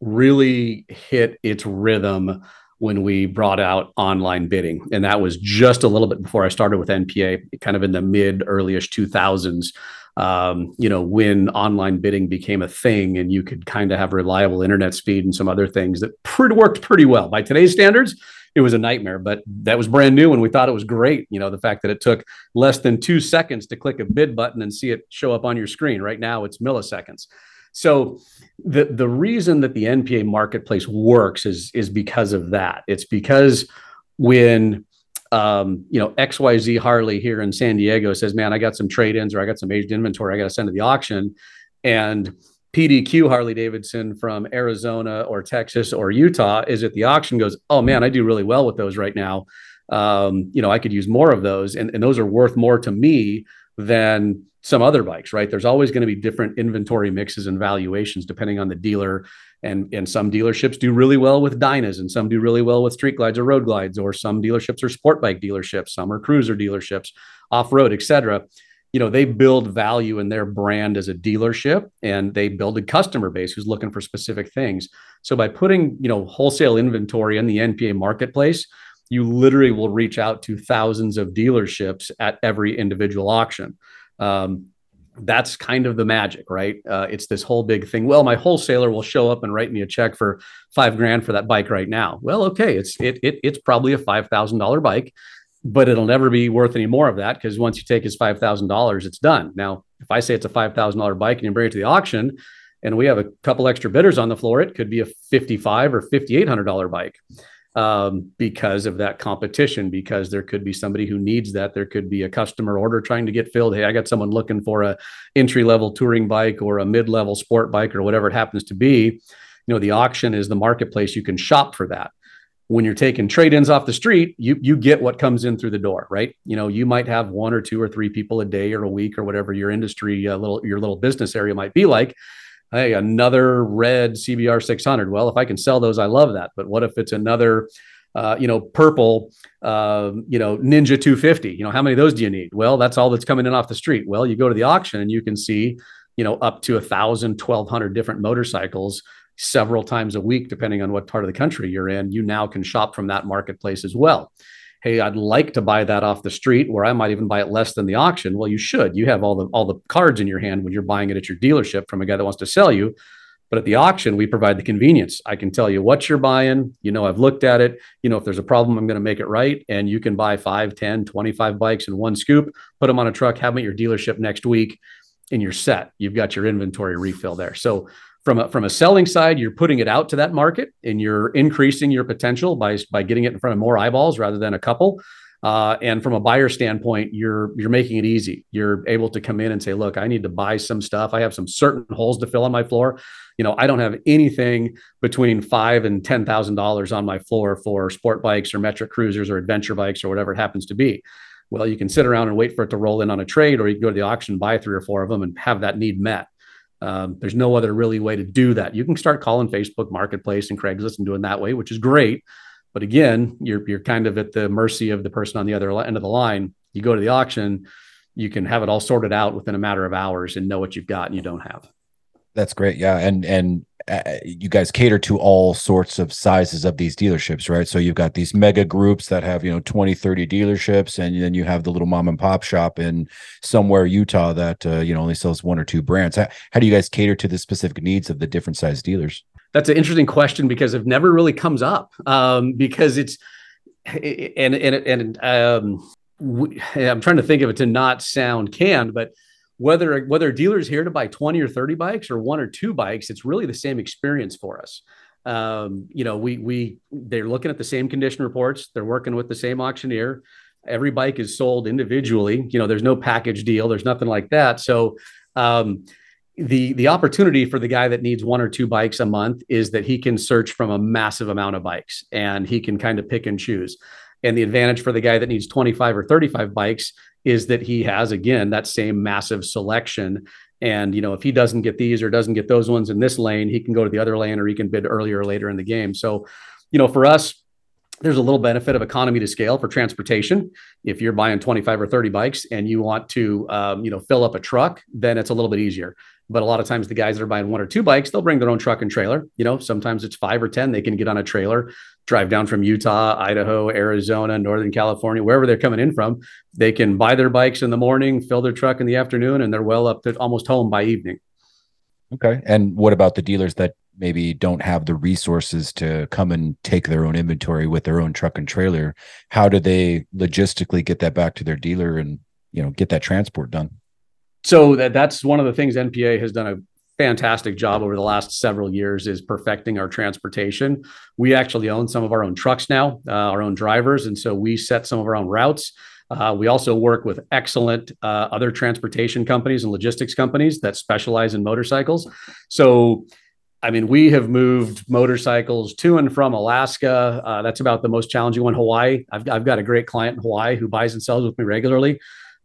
really hit its rhythm when we brought out online bidding. And that was just a little bit before I started with N P A, kind of in the mid early-ish two thousands, um, you know, when online bidding became a thing and you could kind of have reliable internet speed and some other things that pretty, worked pretty well. By today's standards, it was a nightmare, but that was brand new and we thought it was great. You know, the fact that it took less than two seconds to click a bid button and see it show up on your screen. Right now it's milliseconds. So the, the reason that the N P A marketplace works is, is because of that. It's because when, um, you know, X Y Z Harley here in San Diego says, man, I got some trade-ins or I got some aged inventory I got to send to the auction, and P D Q Harley Davidson from Arizona or Texas or Utah is at the auction, goes, oh man, I do really well with those right now. Um, you know, I could use more of those. And, and those are worth more to me than some other bikes, right? There's always going to be different inventory mixes and valuations depending on the dealer. And, and some dealerships do really well with Dynas, and some do really well with street glides or road glides, or some dealerships are sport bike dealerships, some are cruiser dealerships, off-road, et cetera. You know, they build value in their brand as a dealership, and they build a customer base who's looking for specific things. So by putting, you know, wholesale inventory in the N P A marketplace, you literally will reach out to thousands of dealerships at every individual auction. Um, that's kind of the magic, right? Uh, it's this whole big thing. Well, my wholesaler will show up and write me a check for five grand for that bike right now. Well, okay, it's it, it it's probably a five thousand dollars bike, but it'll never be worth any more of that, because once you take his five thousand dollars, it's done. Now, if I say it's a five thousand dollars bike and you bring it to the auction and we have a couple extra bidders on the floor, it could be a fifty-five or fifty-eight hundred dollars bike, um, because of that competition, because there could be somebody who needs that. There could be a customer order trying to get filled. Hey, I got someone looking for a entry-level touring bike or a mid-level sport bike or whatever it happens to be. You know, the auction is the marketplace. You can shop for that. When you're taking trade-ins off the street, you you get what comes in through the door, right? You know, you might have one or two or three people a day or a week or whatever your industry, uh, little your little business area might be like. Hey, another red C B R six hundred. Well, if I can sell those, I love that. But what if it's another, uh, you know, purple, uh, you know, Ninja two fifty? You know, how many of those do you need? Well, that's all that's coming in off the street. Well, you go to the auction and you can see, you know, up to a thousand, twelve hundred different motorcycles several times a week, depending on what part of the country you're in. You now can shop from that marketplace as well. Hey, I'd like to buy that off the street where I might even buy it less than the auction. Well, you should. You have all the all the cards in your hand when you're buying it at your dealership from a guy that wants to sell you. But at the auction, we provide the convenience. I can tell you what you're buying. You know, I've looked at it. You know, if there's a problem, I'm going to make it right. And you can buy five, ten, twenty-five bikes in one scoop, put them on a truck, have them at your dealership next week, and you're set. You've got your inventory refill there. So From a, from a selling side, you're putting it out to that market and you're increasing your potential by, by getting it in front of more eyeballs rather than a couple. Uh, and from a buyer standpoint, you're you're making it easy. You're able to come in and say, look, I need to buy some stuff. I have some certain holes to fill on my floor. You know, I don't have anything between five and ten thousand dollars on my floor for sport bikes or metric cruisers or adventure bikes or whatever it happens to be. Well, you can sit around and wait for it to roll in on a trade, or you can go to the auction, buy three or four of them, and have that need met. Um, there's no other really way to do that. You can start calling Facebook Marketplace and Craigslist and doing that way, which is great. But again, you're you're kind of at the mercy of the person on the other end of the line. You go to the auction, you can have it all sorted out within a matter of hours and know what you've got and you don't have. That's great. Yeah. And, and uh, you guys cater to all sorts of sizes of these dealerships, right? So you've got these mega groups that have, you know, twenty, thirty dealerships. And then you have the little mom and pop shop in somewhere, Utah, that, uh, you know, only sells one or two brands. How, how do you guys cater to the specific needs of the different size dealers? That's an interesting question because it never really comes up um, because it's, and, and, and um, we, I'm trying to think of it to not sound canned, but Whether whether a dealer's here to buy twenty or thirty bikes or one or two bikes, it's really the same experience for us. Um, you know, we we they're looking at the same condition reports. They're working with the same auctioneer. Every bike is sold individually. You know, there's no package deal. There's nothing like that. So um, the the opportunity for the guy that needs one or two bikes a month is that he can search from a massive amount of bikes and he can kind of pick and choose. And the advantage for the guy that needs twenty-five or thirty-five bikes is that he has, again, that same massive selection. And, you know, if he doesn't get these or doesn't get those ones in this lane, he can go to the other lane or he can bid earlier or later in the game. So, you know, for us, there's a little benefit of economy to scale for transportation. If you're buying twenty-five or thirty bikes and you want to, um, you know, fill up a truck, then it's a little bit easier. But a lot of times the guys that are buying one or two bikes, they'll bring their own truck and trailer. You know, sometimes it's five or ten. They can get on a trailer, drive down from Utah, Idaho, Arizona, Northern California, wherever they're coming in from. They can buy their bikes in the morning, fill their truck in the afternoon, and they're well up to almost home by evening. Okay. And what about the dealers that maybe don't have the resources to come and take their own inventory with their own truck and trailer? How do they logistically get that back to their dealer and, you know, get that transport done? So that, that's one of the things N P A has done a fantastic job over the last several years is perfecting our transportation. We actually own some of our own trucks now, uh, our own drivers. And so we set some of our own routes. Uh, we also work with excellent uh, other transportation companies and logistics companies that specialize in motorcycles. So, I mean, we have moved motorcycles to and from Alaska. Uh, that's about the most challenging one. Hawaii. I've, I've got a great client in Hawaii who buys and sells with me regularly.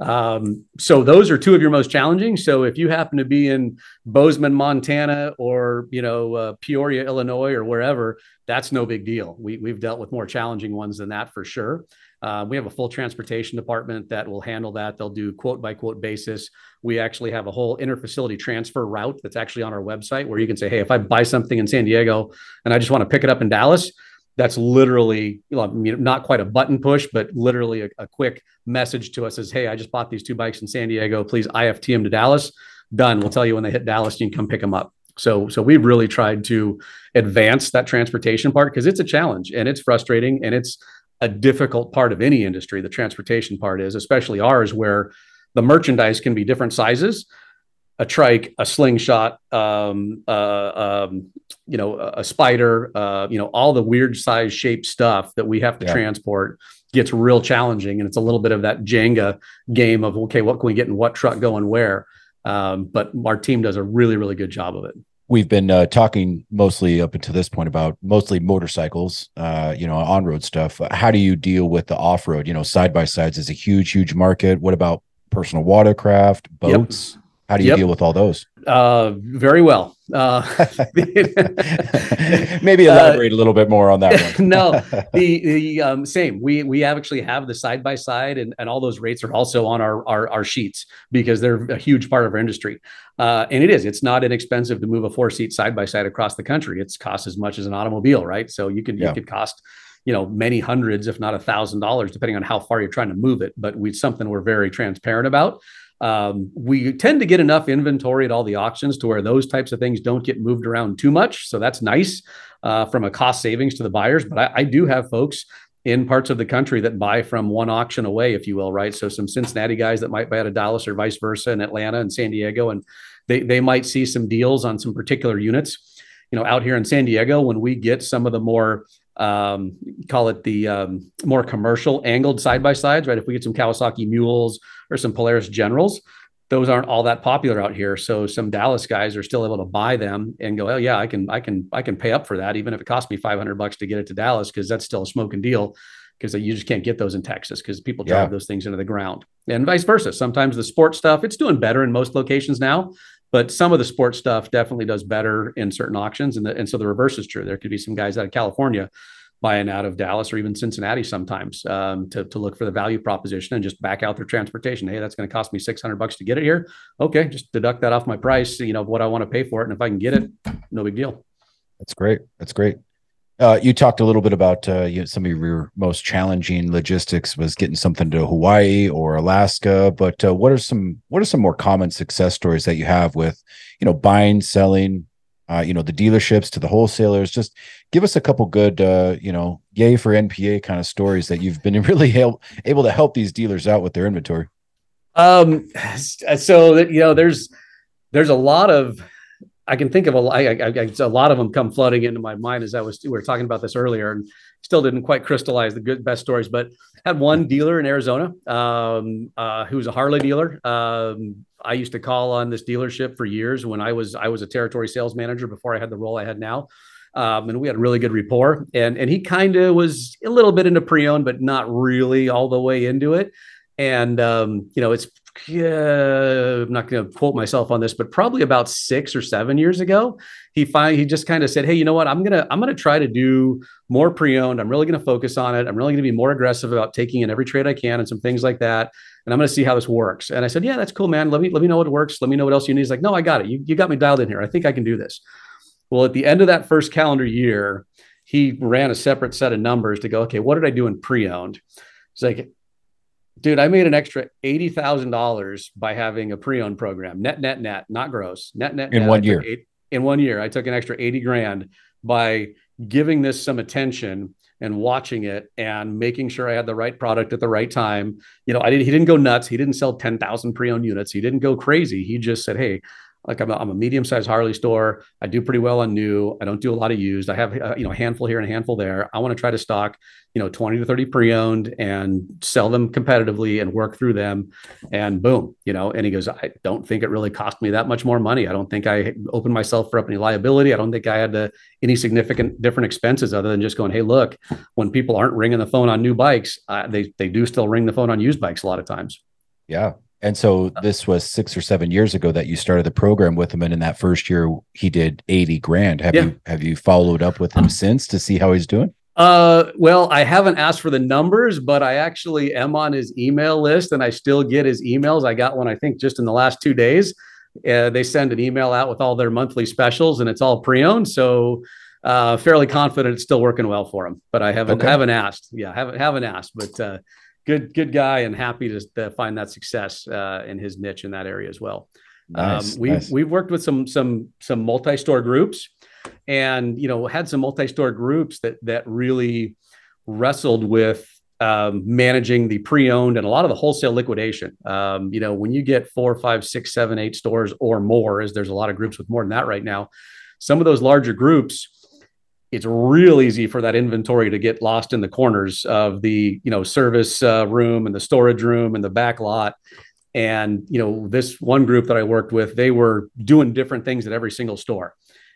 Um, so those are two of your most challenging. So if you happen to be in Bozeman, Montana, or, you know, uh, Peoria, Illinois, or wherever, that's no big deal. We, we've dealt with more challenging ones than that for sure. Uh, we have a full transportation department that will handle that. They'll do quote by quote basis. We actually have a whole interfacility transfer route that's actually on our website where you can say, hey, if I buy something in San Diego and I just want to pick it up in Dallas, that's literally, you know, not quite a button push, but literally a, a quick message to us says, hey, I just bought these two bikes in San Diego. Please I F T them to Dallas. Done. We'll tell you when they hit Dallas, you can come pick them up. So, so we've really tried to advance that transportation part because it's a challenge and it's frustrating and it's a difficult part of any industry. The transportation part is, especially ours, where the merchandise can be different sizes. A trike, a slingshot, um, uh, um, you know, a, a spider, uh, you know, all the weird size shape stuff that we have to yeah. transport gets real challenging. And it's a little bit of that Jenga game of, okay, what can we get in what truck going where? Um, but our team does a really, really good job of it. We've been uh, talking mostly up until this point about mostly motorcycles, uh, you know, on-road stuff. How do you deal with the off-road? You know, side-by-sides is a huge, huge market. What about personal watercraft, boats? Yep. How do you Yep. deal with all those? Uh, very well. Uh, Maybe elaborate uh, a little bit more on that one. No, the the um, same. We we actually have the side by side, and and all those rates are also on our our, our sheets because they're a huge part of our industry. Uh, and it is. It's not inexpensive to move a four seat side by side across the country. It's cost as much as an automobile, right? So you could yeah. you could cost, you know, many hundreds, if not a thousand dollars, depending on how far you're trying to move it. But we something we're very transparent about. Um, we tend to get enough inventory at all the auctions to where those types of things don't get moved around too much. So that's nice uh, from a cost savings to the buyers. But I, I do have folks in parts of the country that buy from one auction away, if you will, right? So some Cincinnati guys that might buy out of Dallas or vice versa in Atlanta and San Diego, and they, they might see some deals on some particular units. You know, out here in San Diego, when we get some of the more um, call it the um, more commercial angled side-by-sides, right? If we get some Kawasaki Mules or some Polaris Generals, those aren't all that popular out here. So some Dallas guys are still able to buy them and go, oh yeah, I can, I can, I can pay up for that. Even if it costs me five hundred bucks to get it to Dallas, cause that's still a smoking deal. Cause you just can't get those in Texas because people drive yeah. those things into the ground, and vice versa. Sometimes the sport stuff, it's doing better in most locations now, but some of the sports stuff definitely does better in certain auctions. And, the, and so the reverse is true. There could be some guys out of California buying out of Dallas or even Cincinnati sometimes um, to, to look for the value proposition and just back out their transportation. Hey, that's going to cost me six hundred bucks to get it here. Okay, just deduct that off my price, you know, what I want to pay for it. And if I can get it, no big deal. That's great. That's great. Uh, you talked a little bit about uh, you know, some of your most challenging logistics was getting something to Hawaii or Alaska, but uh, what are some what are some more common success stories that you have with, you know, buying, selling, uh, you know, the dealerships to the wholesalers? Just give us a couple good, uh, you know, yay for N P A kind of stories that you've been really help, able to help these dealers out with their inventory. Um, so that, you know, there's there's a lot of. I can think of a, I, I, I, a lot of them come flooding into my mind as I was, we were talking about this earlier and still didn't quite crystallize the good, best stories, but had one dealer in Arizona um, uh, who was a Harley dealer. Um, I used to call on this dealership for years when I was, I was a territory sales manager before I had the role I had now. Um, and we had a really good rapport, and, and he kind of was a little bit into pre-owned, but not really all the way into it. And, um, you know, it's, yeah, I'm not going to quote myself on this, but probably about six or seven years ago, he finally, he just kind of said, hey, you know what, I'm going to, I'm going to try to do more pre-owned. I'm really going to focus on it. I'm really going to be more aggressive about taking in every trade I can and some things like that. And I'm going to see how this works. And I said, yeah, that's cool, man. Let me, let me know what works. Let me know what else you need. He's like, no, I got it. You, you got me dialed in here. I think I can do this. Well, at the end of that first calendar year, he ran a separate set of numbers to go, okay, what did I do in pre-owned? He's like, dude, I made an extra eighty thousand dollars by having a pre-owned program, net, net, net, not gross, net, net, in net. one year. Eight, in one year, I took an extra eighty grand by giving this some attention and watching it and making sure I had the right product at the right time. You know, I didn't, he didn't go nuts. He didn't sell ten thousand pre-owned units. He didn't go crazy. He just said, hey, like I'm a, I'm a medium-sized Harley store. I do pretty well on new. I don't do a lot of used. I have uh, you know, a handful here and a handful there. I want to try to stock, you know, twenty to thirty pre-owned and sell them competitively and work through them. And boom, you know, and he goes, I don't think it really cost me that much more money. I don't think I opened myself for up any liability. I don't think I had to, any significant different expenses other than just going, hey, look, when people aren't ringing the phone on new bikes, uh, they, they do still ring the phone on used bikes a lot of times. Yeah. And so this was six or seven years ago that you started the program with him. And in that first year, he did eighty grand. Have yeah. you, have you followed up with him since to see how he's doing? Uh, well, I haven't asked for the numbers, but I actually am on his email list and I still get his emails. I got one, I think just in the last two days, uh, they send an email out with all their monthly specials and it's all pre-owned. So, uh, fairly confident it's still working well for him, but I haven't, okay. haven't asked. Yeah. haven't, haven't asked, but, uh, Good, good guy, and happy to, to find that success uh, in his niche in that area as well. Nice, um, we've nice. we've worked with some some some multi-store groups, and you know had some multi-store groups that that really wrestled with um, managing the pre-owned and a lot of the wholesale liquidation. Um, you know, when you get four, five, six, seven, eight stores or more, as there's a lot of groups with more than that right now, some of those larger groups, it's real easy for that inventory to get lost in the corners of the, you know, service uh, room and the storage room and the back lot. And, you know, this one group that I worked with, they were doing different things at every single store.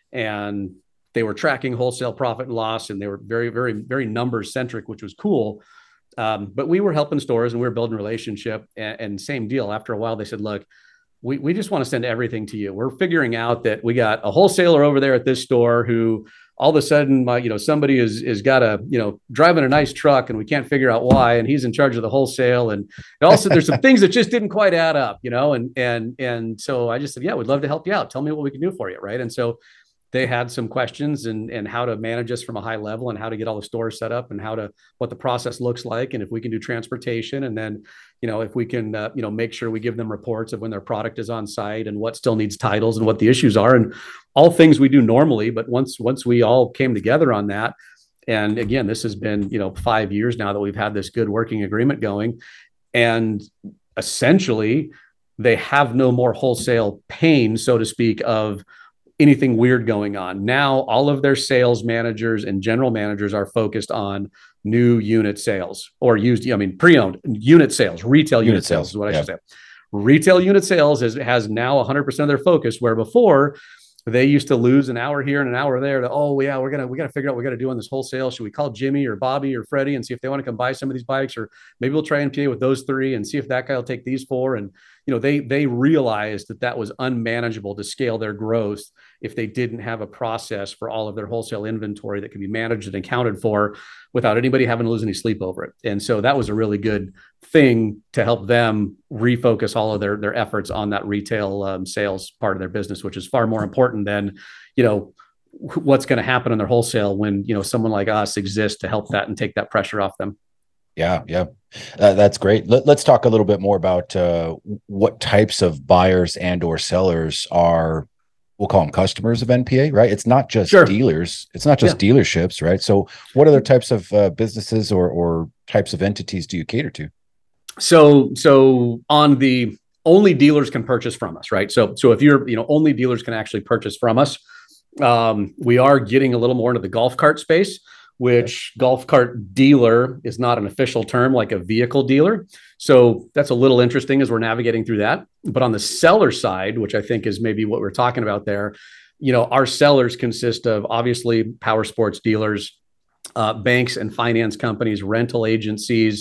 and they were tracking wholesale profit and loss, and they were very, very, very numbers centric, which was cool. Um, but we were helping stores and we were building a relationship, and, and same deal. After a while, they said, look, we, we just want to send everything to you. We're figuring out that we got a wholesaler over there at this store who all of a sudden, my, you know, somebody is, is got a, you know, driving a nice truck and we can't figure out why. And he's in charge of the wholesale. And also there's some things that just didn't quite add up, you know? And, and, and so I just said, yeah, we'd love to help you out. Tell me what we can do for you. Right. And so they had some questions and, and how to manage us from a high level and how to get all the stores set up and how to, what the process looks like. And if we can do transportation, and then, you know, if we can, uh, you know, make sure we give them reports of when their product is on site and what still needs titles and what the issues are, and all things we do normally. But once, once we all came together on that, and again, this has been, you know, five years now that we've had this good working agreement going, and essentially they have no more wholesale pain, so to speak, of anything weird going on. Now, all of their sales managers and general managers are focused on new unit sales, or used, I mean, pre-owned unit sales, retail unit, unit sales, sales is what I yeah. should say. Retail unit sales is, has now one hundred percent of their focus, where before they used to lose an hour here and an hour there to, oh yeah, we're going to, we got to figure out what we got to do on this wholesale. Should we call Jimmy or Bobby or Freddie and see if they want to come buy some of these bikes, or maybe we'll try and P A with those three and see if that guy will take these four. And, you know, they, they realized that that was unmanageable to scale their growth if they didn't have a process for all of their wholesale inventory that could be managed and accounted for without anybody having to lose any sleep over it. And so that was a really good thing to help them refocus all of their, their efforts on that retail um, sales part of their business, which is far more important than, you know, what's going to happen in their wholesale when, you know, someone like us exists to help that and take that pressure off them. Yeah. Yeah. Uh, that's great. Let, let's talk a little bit more about uh, what types of buyers and or sellers are, we'll call them customers of N P A, right? It's not just sure. dealers. It's not just yeah. dealerships, right? So what other types of uh, businesses or, or types of entities do you cater to? So, so on the only dealers can purchase from us, right? So, so if you're, you know, only dealers can actually purchase from us. Um, we are getting a little more into the golf cart space, which okay. golf cart dealer is not an official term like a vehicle dealer. So that's a little interesting as we're navigating through that. But on the seller side, which I think is maybe what we're talking about there, you know, our sellers consist of obviously power sports dealers, uh, banks and finance companies, rental agencies.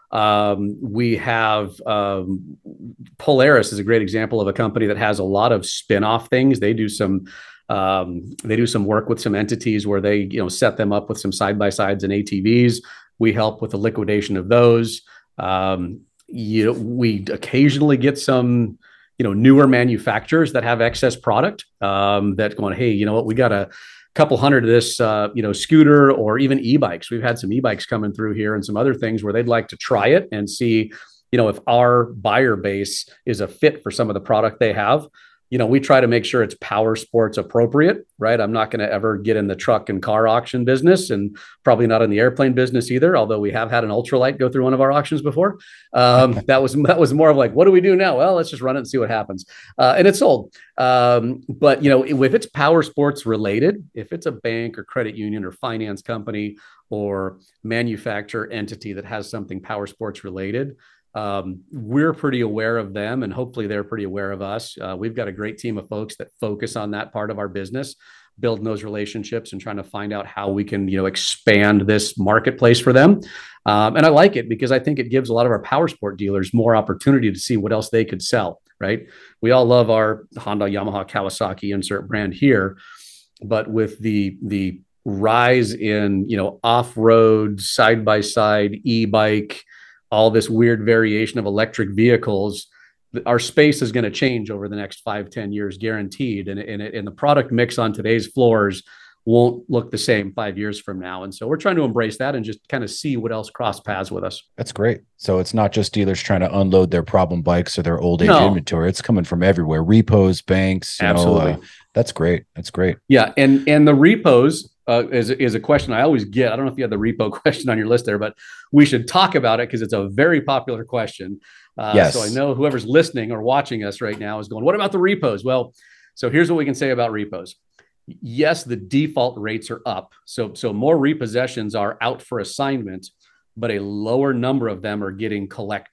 Um, we have um, Polaris is a great example of a company that has a lot of spin-off things. They do some Um, they do some work with some entities where they, you know, set them up with some side-by-sides and A T Vs. We help with the liquidation of those. Um, you know, we occasionally get some, you know, newer manufacturers that have excess product um, that going, hey, you know what, we got a couple hundred of this, uh, you know, scooter or even e-bikes. We've had some e-bikes coming through here and some other things where they'd like to try it and see, you know, if our buyer base is a fit for some of the product they have. You know, we try to make sure it's power sports appropriate, right? I'm not going to ever get in the truck and car auction business, and probably not in the airplane business either. Although we have had an ultralight go through one of our auctions before. Um, that was that was more of like, what do we do now? Well, let's just run it and see what happens. Uh, and it's sold. Um, but you know, if it's power sports related, if it's a bank or credit union or finance company or manufacturer entity that has something power sports related, Um, we're pretty aware of them, and hopefully they're pretty aware of us. Uh, we've got a great team of folks that focus on that part of our business, building those relationships and trying to find out how we can, you know, expand this marketplace for them. Um, and I like it because I think it gives a lot of our power sport dealers more opportunity to see what else they could sell, right? We all love our Honda, Yamaha, Kawasaki, insert brand here, but with the, the rise in, you know, off-road, side-by-side, e-bike, all this weird variation of electric vehicles, our space is going to change over the next five, ten years, guaranteed. And, and, and the product mix on today's floors won't look the same five years from now. And so we're trying to embrace that and just kind of see what else cross paths with us. That's great. So it's not just dealers trying to unload their problem bikes or their old age no. inventory. It's coming from everywhere. Repos, banks. You Absolutely. Know, uh, that's great. That's great. Yeah. And, and the repos, Uh, is, is a question I always get. I don't know if you have the repo question on your list there, but we should talk about it because it's a very popular question. Uh, yes. So I know whoever's listening or watching us right now is going, what about the repos? Well, so here's what we can say about repos. Yes, the default rates are up. So, so more repossessions are out for assignment, but a lower number of them are getting collected.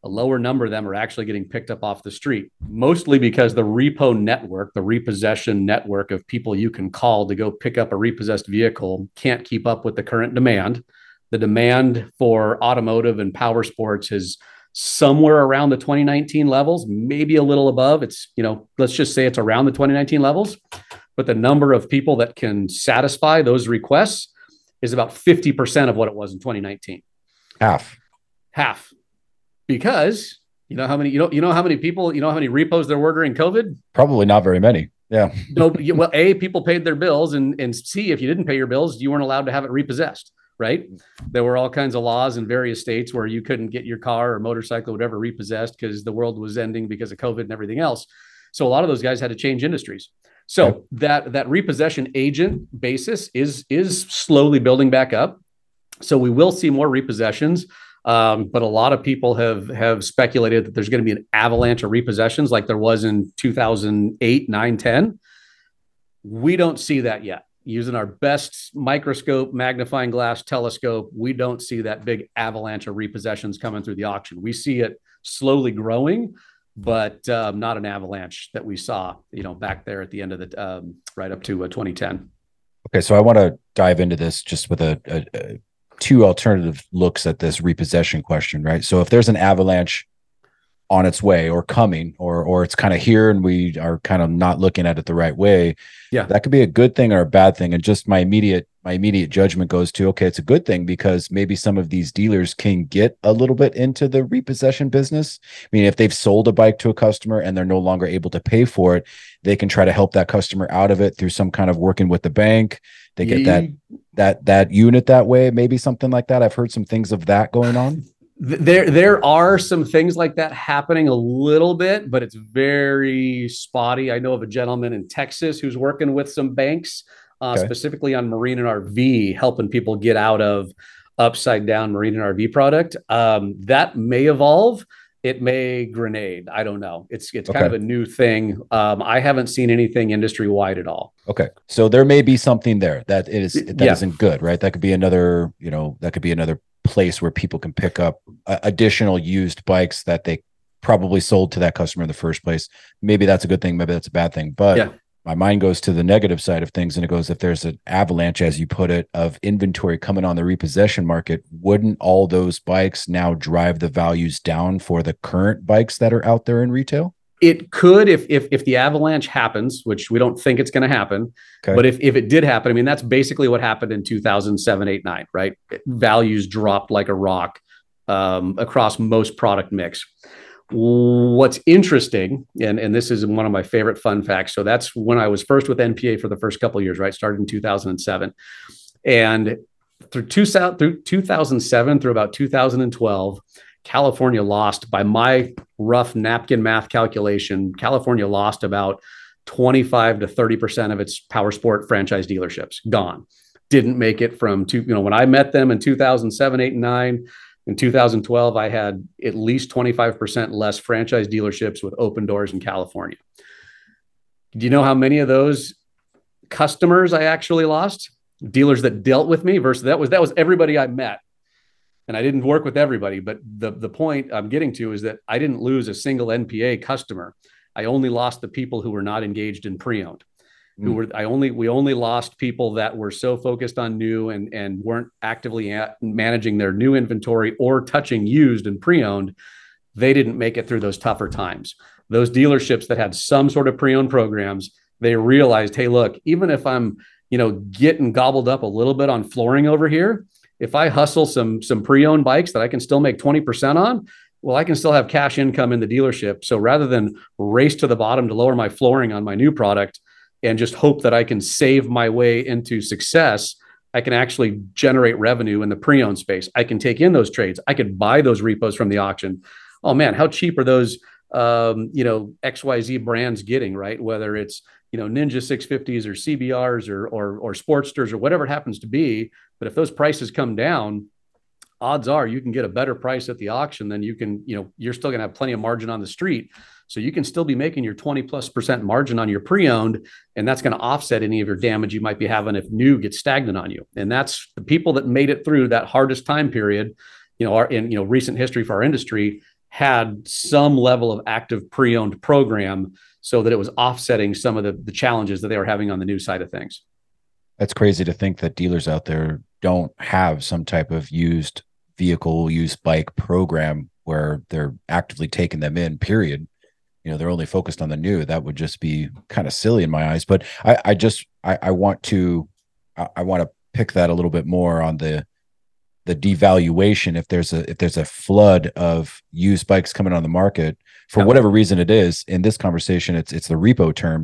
a lower number of them are actually getting picked up off the street, mostly because the repo network, the repossession network of people you can call to go pick up a repossessed vehicle can't keep up with the current demand. The demand for automotive and power sports is somewhere around the twenty nineteen levels, maybe a little above. It's, you know, let's just say it's around the twenty nineteen levels, but the number of people that can satisfy those requests is about fifty percent of what it was in twenty nineteen. Half. Half. Because you know how many, you know, you know how many people, you know how many repos there were during COVID? Probably not very many. Yeah. No, well, A, people paid their bills, and, and C, if you didn't pay your bills, you weren't allowed to have it repossessed, right? There were all kinds of laws in various states where you couldn't get your car or motorcycle or whatever repossessed because the world was ending because of COVID and everything else. So a lot of those guys had to change industries. So okay. that, that repossession agent basis is, is slowly building back up. So we will see more repossessions. Um, but a lot of people have have speculated that there's going to be an avalanche of repossessions like there was in two thousand eight, nine, ten. We don't see that yet. Using our best microscope, magnifying glass, telescope, we don't see that big avalanche of repossessions coming through the auction. We see it slowly growing, but um, not an avalanche that we saw, you know, back there at the end of the um, right up to uh, twenty ten. Okay, so I want to dive into this just with a, a, a two alternative looks at this repossession question, right? So if there's an avalanche on its way or coming, or or it's kind of here and we are kind of not looking at it the right way, yeah, that could be a good thing or a bad thing. And just my immediate my immediate judgment goes to, okay, it's a good thing because maybe some of these dealers can get a little bit into the repossession business. I mean, if they've sold a bike to a customer and they're no longer able to pay for it, they can try to help that customer out of it through some kind of working with the bank. They get yeah. that that that unit that way, maybe something like that. I've heard some things of that going on. There, there are some things like that happening a little bit, but it's very spotty. I know of a gentleman in Texas who's working with some banks, uh, okay. specifically on marine and R V, helping people get out of upside down marine and R V product. Um, that may evolve. It may grenade. I don't know. It's it's okay. kind of a new thing. Um, I haven't seen anything industry wide at all. Okay, so there may be something there that is that yeah. isn't good, right? That could be another, you know, that could be another place where people can pick up uh, additional used bikes that they probably sold to that customer in the first place. Maybe that's a good thing. Maybe that's a bad thing. But yeah. my mind goes to the negative side of things, and it goes, if there's an avalanche, as you put it, of inventory coming on the repossession market, wouldn't all those bikes now drive the values down for the current bikes that are out there in retail? It could, if if if the avalanche happens, which we don't think it's going to happen. Okay. But if if it did happen, I mean, that's basically what happened in two thousand seven, eight, nine, right? Values dropped like a rock um, across most product mix. What's interesting, and, and this is one of my favorite fun facts. So that's when I was first with N P A for the first couple of years, right? Started in two thousand seven. And through, two, through two thousand seven through about two thousand twelve, California lost, by my rough napkin math calculation, California lost about twenty-five to thirty percent of its power sport franchise dealerships. Gone. Didn't make it from two, you know, when I met them in two thousand seven, eight, and nine, in two thousand twelve, I had at least twenty-five percent less franchise dealerships with open doors in California. Do you know how many of those customers I actually lost? Dealers that dealt with me versus that was, that was everybody I met. And I didn't work with everybody, but the, the point I'm getting to is that I didn't lose a single N P A customer. I only lost the people who were not engaged in pre-owned. Mm. Who were I only we only lost people that were so focused on new and and weren't actively at managing their new inventory or touching used and pre-owned. They didn't make it through those tougher times. Those dealerships that had some sort of pre-owned programs, they realized, hey, look, even if I'm, you know, getting gobbled up a little bit on flooring over here, if I hustle some some pre-owned bikes that I can still make twenty percent on, well, I can still have cash income in the dealership. So rather than race to the bottom to lower my flooring on my new product and just hope that I can save my way into success, I can actually generate revenue in the pre-owned space. I can take in those trades. I could buy those repos from the auction. Oh man, how cheap are those um, you know, X Y Z brands getting, right? Whether it's, you know, Ninja six fifties or C B Rs or, or, or Sportsters or whatever it happens to be. But if those prices come down, odds are you can get a better price at the auction than you can, you know, you're still going to have plenty of margin on the street. So you can still be making your twenty plus percent margin on your pre-owned, and that's going to offset any of your damage you might be having if new gets stagnant on you. And that's the people that made it through that hardest time period, you know, our, in, you know, recent history for our industry. had some level of active pre-owned program so that it was offsetting some of the, the challenges that they were having on the new side of things. That's crazy to think that dealers out there don't have some type of used vehicle, used bike program where they're actively taking them in, period. You know, they're only focused on the new. That would just be kind of silly in my eyes. But I, I just, I, I want to, I, I want to pick that a little bit more on the, the devaluation. If there's a, if there's a flood of used bikes coming on the market for whatever reason it is, in this conversation, it's, it's the repo term,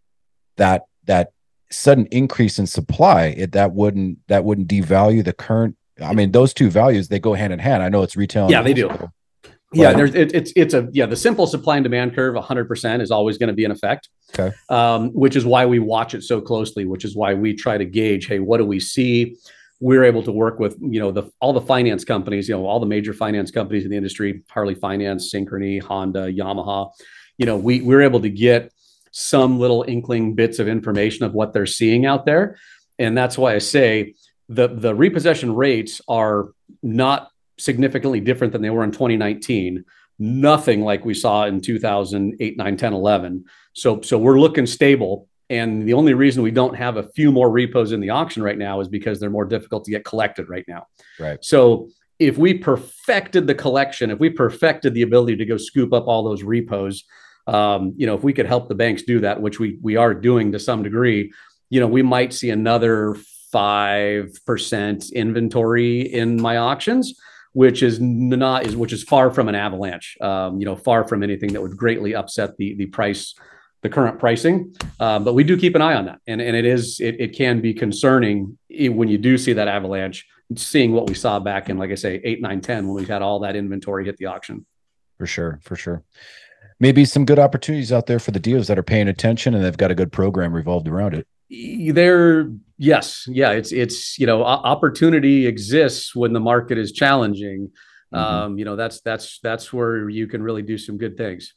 that, that sudden increase in supply, it, that wouldn't, that wouldn't devalue the current. I mean, those two values, they go hand in hand. I know it's retail. Yeah, they do. Yeah, there's it, it's it's a yeah the simple supply and demand curve one hundred percent is always going to be in effect. Okay. Um, which is why we watch it so closely, which is why we try to gauge, hey, what do we see? We're able to work with, you know, the all the finance companies, you know, all the major finance companies in the industry, Harley Finance, Synchrony, Honda, Yamaha. You know, we we're able to get some little inkling bits of information of what they're seeing out there. And that's why I say the the repossession rates are not significantly different than they were in twenty nineteen. Nothing like we saw in two thousand eight, nine, ten, eleven. So, so we're looking stable. And the only reason we don't have a few more repos in the auction right now is because they're more difficult to get collected right now. Right. So if we perfected the collection, if we perfected the ability to go scoop up all those repos, um, you know, if we could help the banks do that, which we we are doing to some degree, you know, we might see another five percent inventory in my auctions, which is not is which is far from an avalanche, um, you know, far from anything that would greatly upset the the price, the current pricing. Um, but we do keep an eye on that, and and it is it, it can be concerning when you do see that avalanche, seeing what we saw back in, like I say, eight, nine, ten, when we had all that inventory hit the auction. For sure, for sure. Maybe some good opportunities out there for the dealers that are paying attention and they've got a good program revolved around it. There, yes, yeah, it's it's you know, opportunity exists when the market is challenging. Mm-hmm. Um, you know, that's that's that's where you can really do some good things.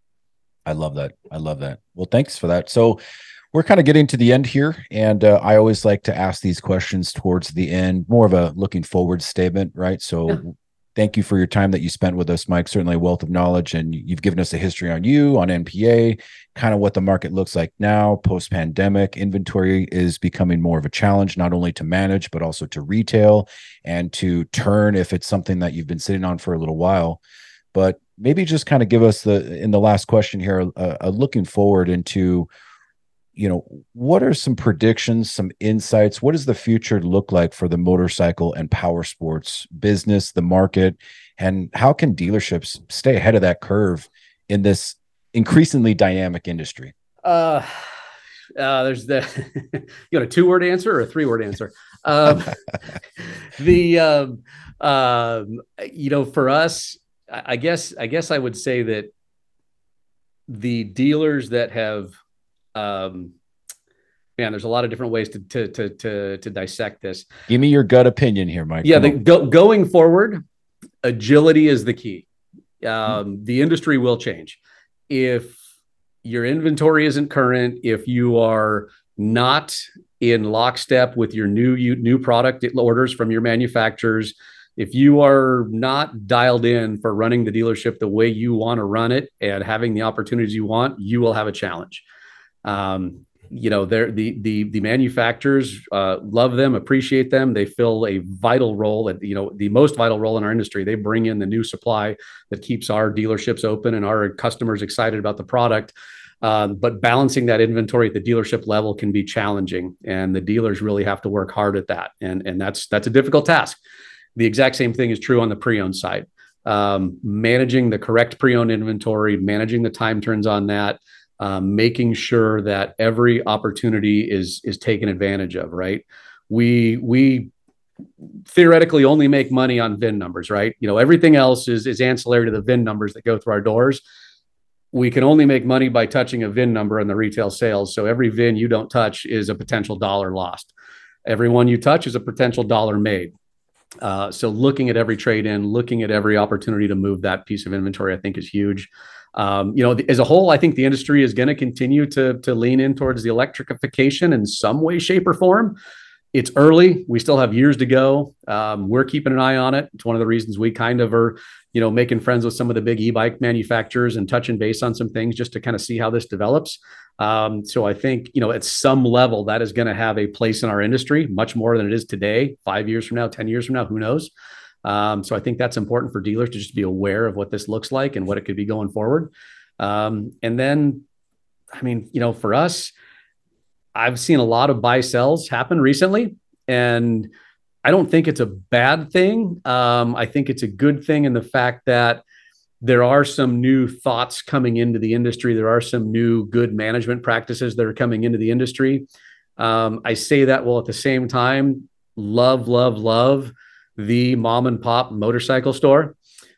I love that. I love that. Well, thanks for that. So we're kind of getting to the end here, and uh, I always like to ask these questions towards the end, more of a looking forward statement, right? So. Yeah. Thank you for your time that you spent with us, Mike. Certainly a wealth of knowledge, and you've given us a history on you, on N P A, kind of what the market looks like now, post-pandemic. Inventory is becoming more of a challenge, not only to manage, but also to retail and to turn if it's something that you've been sitting on for a little while. But maybe just kind of give us the, in the last question here, a, a looking forward into, you know, what are some predictions, some insights? What does the future look like for the motorcycle and power sports business, the market, and how can dealerships stay ahead of that curve in this increasingly dynamic industry? Uh, uh, there's the, you got a two word answer or a three word answer. Um, the, um, um, you know, for us, I guess, I guess I would say that the dealers that have, Um, man, there's a lot of different ways to to to to, to dissect this. Give me your gut opinion here, Mike. Yeah, the, go, going forward, agility is the key. Um, mm-hmm. The industry will change. If your inventory isn't current, if you are not in lockstep with your new you, new product orders from your manufacturers, if you are not dialed in for running the dealership the way you want to run it and having the opportunities you want, you will have a challenge. Um, you know, they're the, the, the manufacturers, uh, love them, appreciate them. They fill a vital role at, you know, the most vital role in our industry. They bring in the new supply that keeps our dealerships open and our customers excited about the product. Um, but balancing that inventory at the dealership level can be challenging, and the dealers really have to work hard at that. And, and that's, that's a difficult task. The exact same thing is true on the pre-owned side. Um, managing the correct pre-owned inventory, managing the time turns on that, Um, making sure that every opportunity is is taken advantage of, right? We we theoretically only make money on V I N numbers, right? You know, everything else is is ancillary to the V I N numbers that go through our doors. We can only make money by touching a V I N number in the retail sales. So every V I N you don't touch is a potential dollar lost. Every one you touch is a potential dollar made. Uh, so looking at every trade in, looking at every opportunity to move that piece of inventory, I think is huge. Um, you know, as a whole, I think the industry is going to continue to to lean in towards the electrification in some way, shape, or form. it's early. We still have years to go. Um, we're keeping an eye on it. It's one of the reasons we kind of are, you know, making friends with some of the big e-bike manufacturers and touching base on some things just to kind of see how this develops. Um, so I think, you know, at some level that is going to have a place in our industry, much more than it is today, five years from now, ten years from now, who knows? Um, so I think that's important for dealers to just be aware of what this looks like and what it could be going forward. Um, and then, I mean, you know, for us, I've seen a lot of buy sells happen recently, and I don't think it's a bad thing. Um, I think it's a good thing in the fact that there are some new thoughts coming into the industry. There are some new good management practices that are coming into the industry. Um, I say that while at the same time, love, love, love the mom and pop motorcycle store.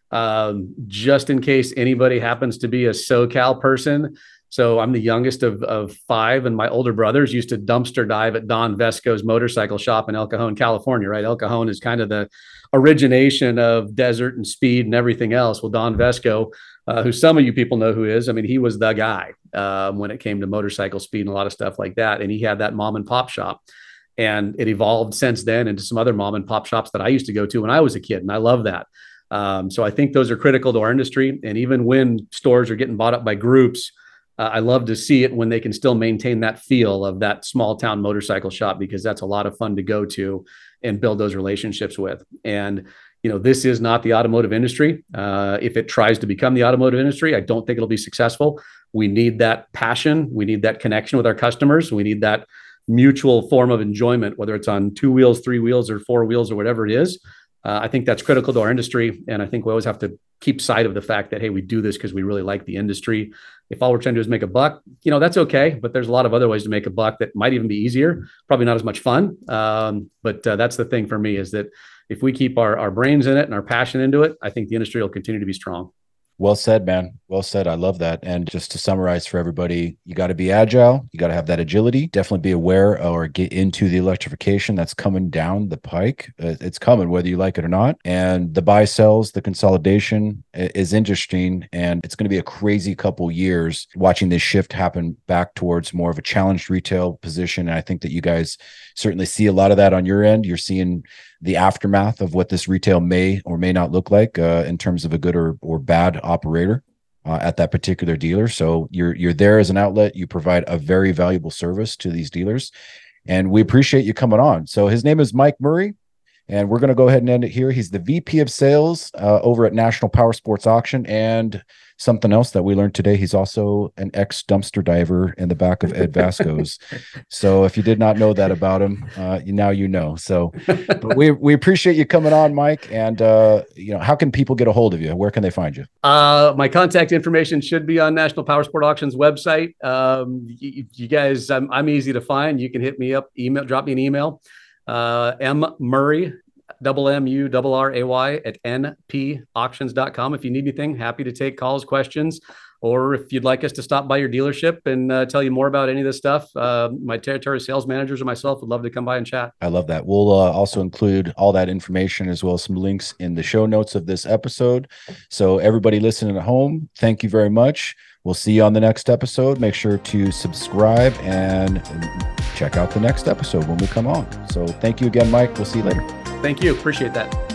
Um, just in case anybody happens to be a SoCal person. So I'm the youngest of, of five, and my older brothers used to dumpster dive at Don Vesco's motorcycle shop in El Cajon, California, right? El Cajon is kind of the origination of desert and speed and everything else. Well, Don Vesco, uh, who some of you people know who is, I mean, he was the guy um, when it came to motorcycle speed and a lot of stuff like that. And he had that mom and pop shop. And it evolved since then into some other mom and pop shops that I used to go to when I was a kid. And I love that. Um, so I think those are critical to our industry. And even when stores are getting bought up by groups, Uh, I love to see it when they can still maintain that feel of that small town motorcycle shop, because that's a lot of fun to go to and build those relationships with. And, you know, this is not the automotive industry. Uh, if it tries to become the automotive industry, I don't think it'll be successful. We need that passion. We need that connection with our customers. We need that mutual form of enjoyment, whether it's on two wheels, three wheels, or four wheels, or whatever it is. Uh, I think that's critical to our industry. And I think we always have to keep sight of the fact that, hey, we do this because we really like the industry. If all we're trying to do is make a buck, you know, that's okay. But there's a lot of other ways to make a buck that might even be easier, probably not as much fun. Um, but uh, that's the thing for me, is that if we keep our, our brains in it and our passion into it, I think the industry will continue to be strong. Well said, man. Well said. I love that. And just to summarize for everybody, you got to be agile. You got to have that agility. Definitely be aware or get into the electrification that's coming down the pike. Uh, it's coming, whether you like it or not. And the buy sells, the consolidation is interesting. And it's going to be a crazy couple years watching this shift happen back towards more of a challenged retail position. And I think that you guys certainly see a lot of that on your end. You're seeing the aftermath of what this retail may or may not look like uh, in terms of a good or, or bad operator uh, at that particular dealer. So you're you're there as an outlet. You provide a very valuable service to these dealers, and we appreciate you coming on. So his name is Mike Murray, and we're going to go ahead and end it here. He's the V P of Sales uh, over at National Power Sports Auction. And something else that we learned today, he's also an ex-dumpster diver in the back of Ed Vasco's. So if you did not know that about him, uh, you, now you know. So but we we appreciate you coming on, Mike. And, uh, you know, how can people get a hold of you? Where can they find you? Uh, my contact information should be on National Power Sport Auctions website. Um, you, you guys, I'm, I'm easy to find. You can hit me up, email, drop me an email. Uh, M Murray, double M U R R A Y at N P auctions dot com. If you need anything, happy to take calls, questions, or if you'd like us to stop by your dealership and uh, tell you more about any of this stuff, uh, my territory sales managers or myself would love to come by and chat. I love that. We'll uh, also include all that information as well as some links in the show notes of this episode. So everybody listening at home, thank you very much. We'll see you on the next episode. Make sure to subscribe and check out the next episode when we come on. So thank you again, Mike. We'll see you later. Thank you. Appreciate that.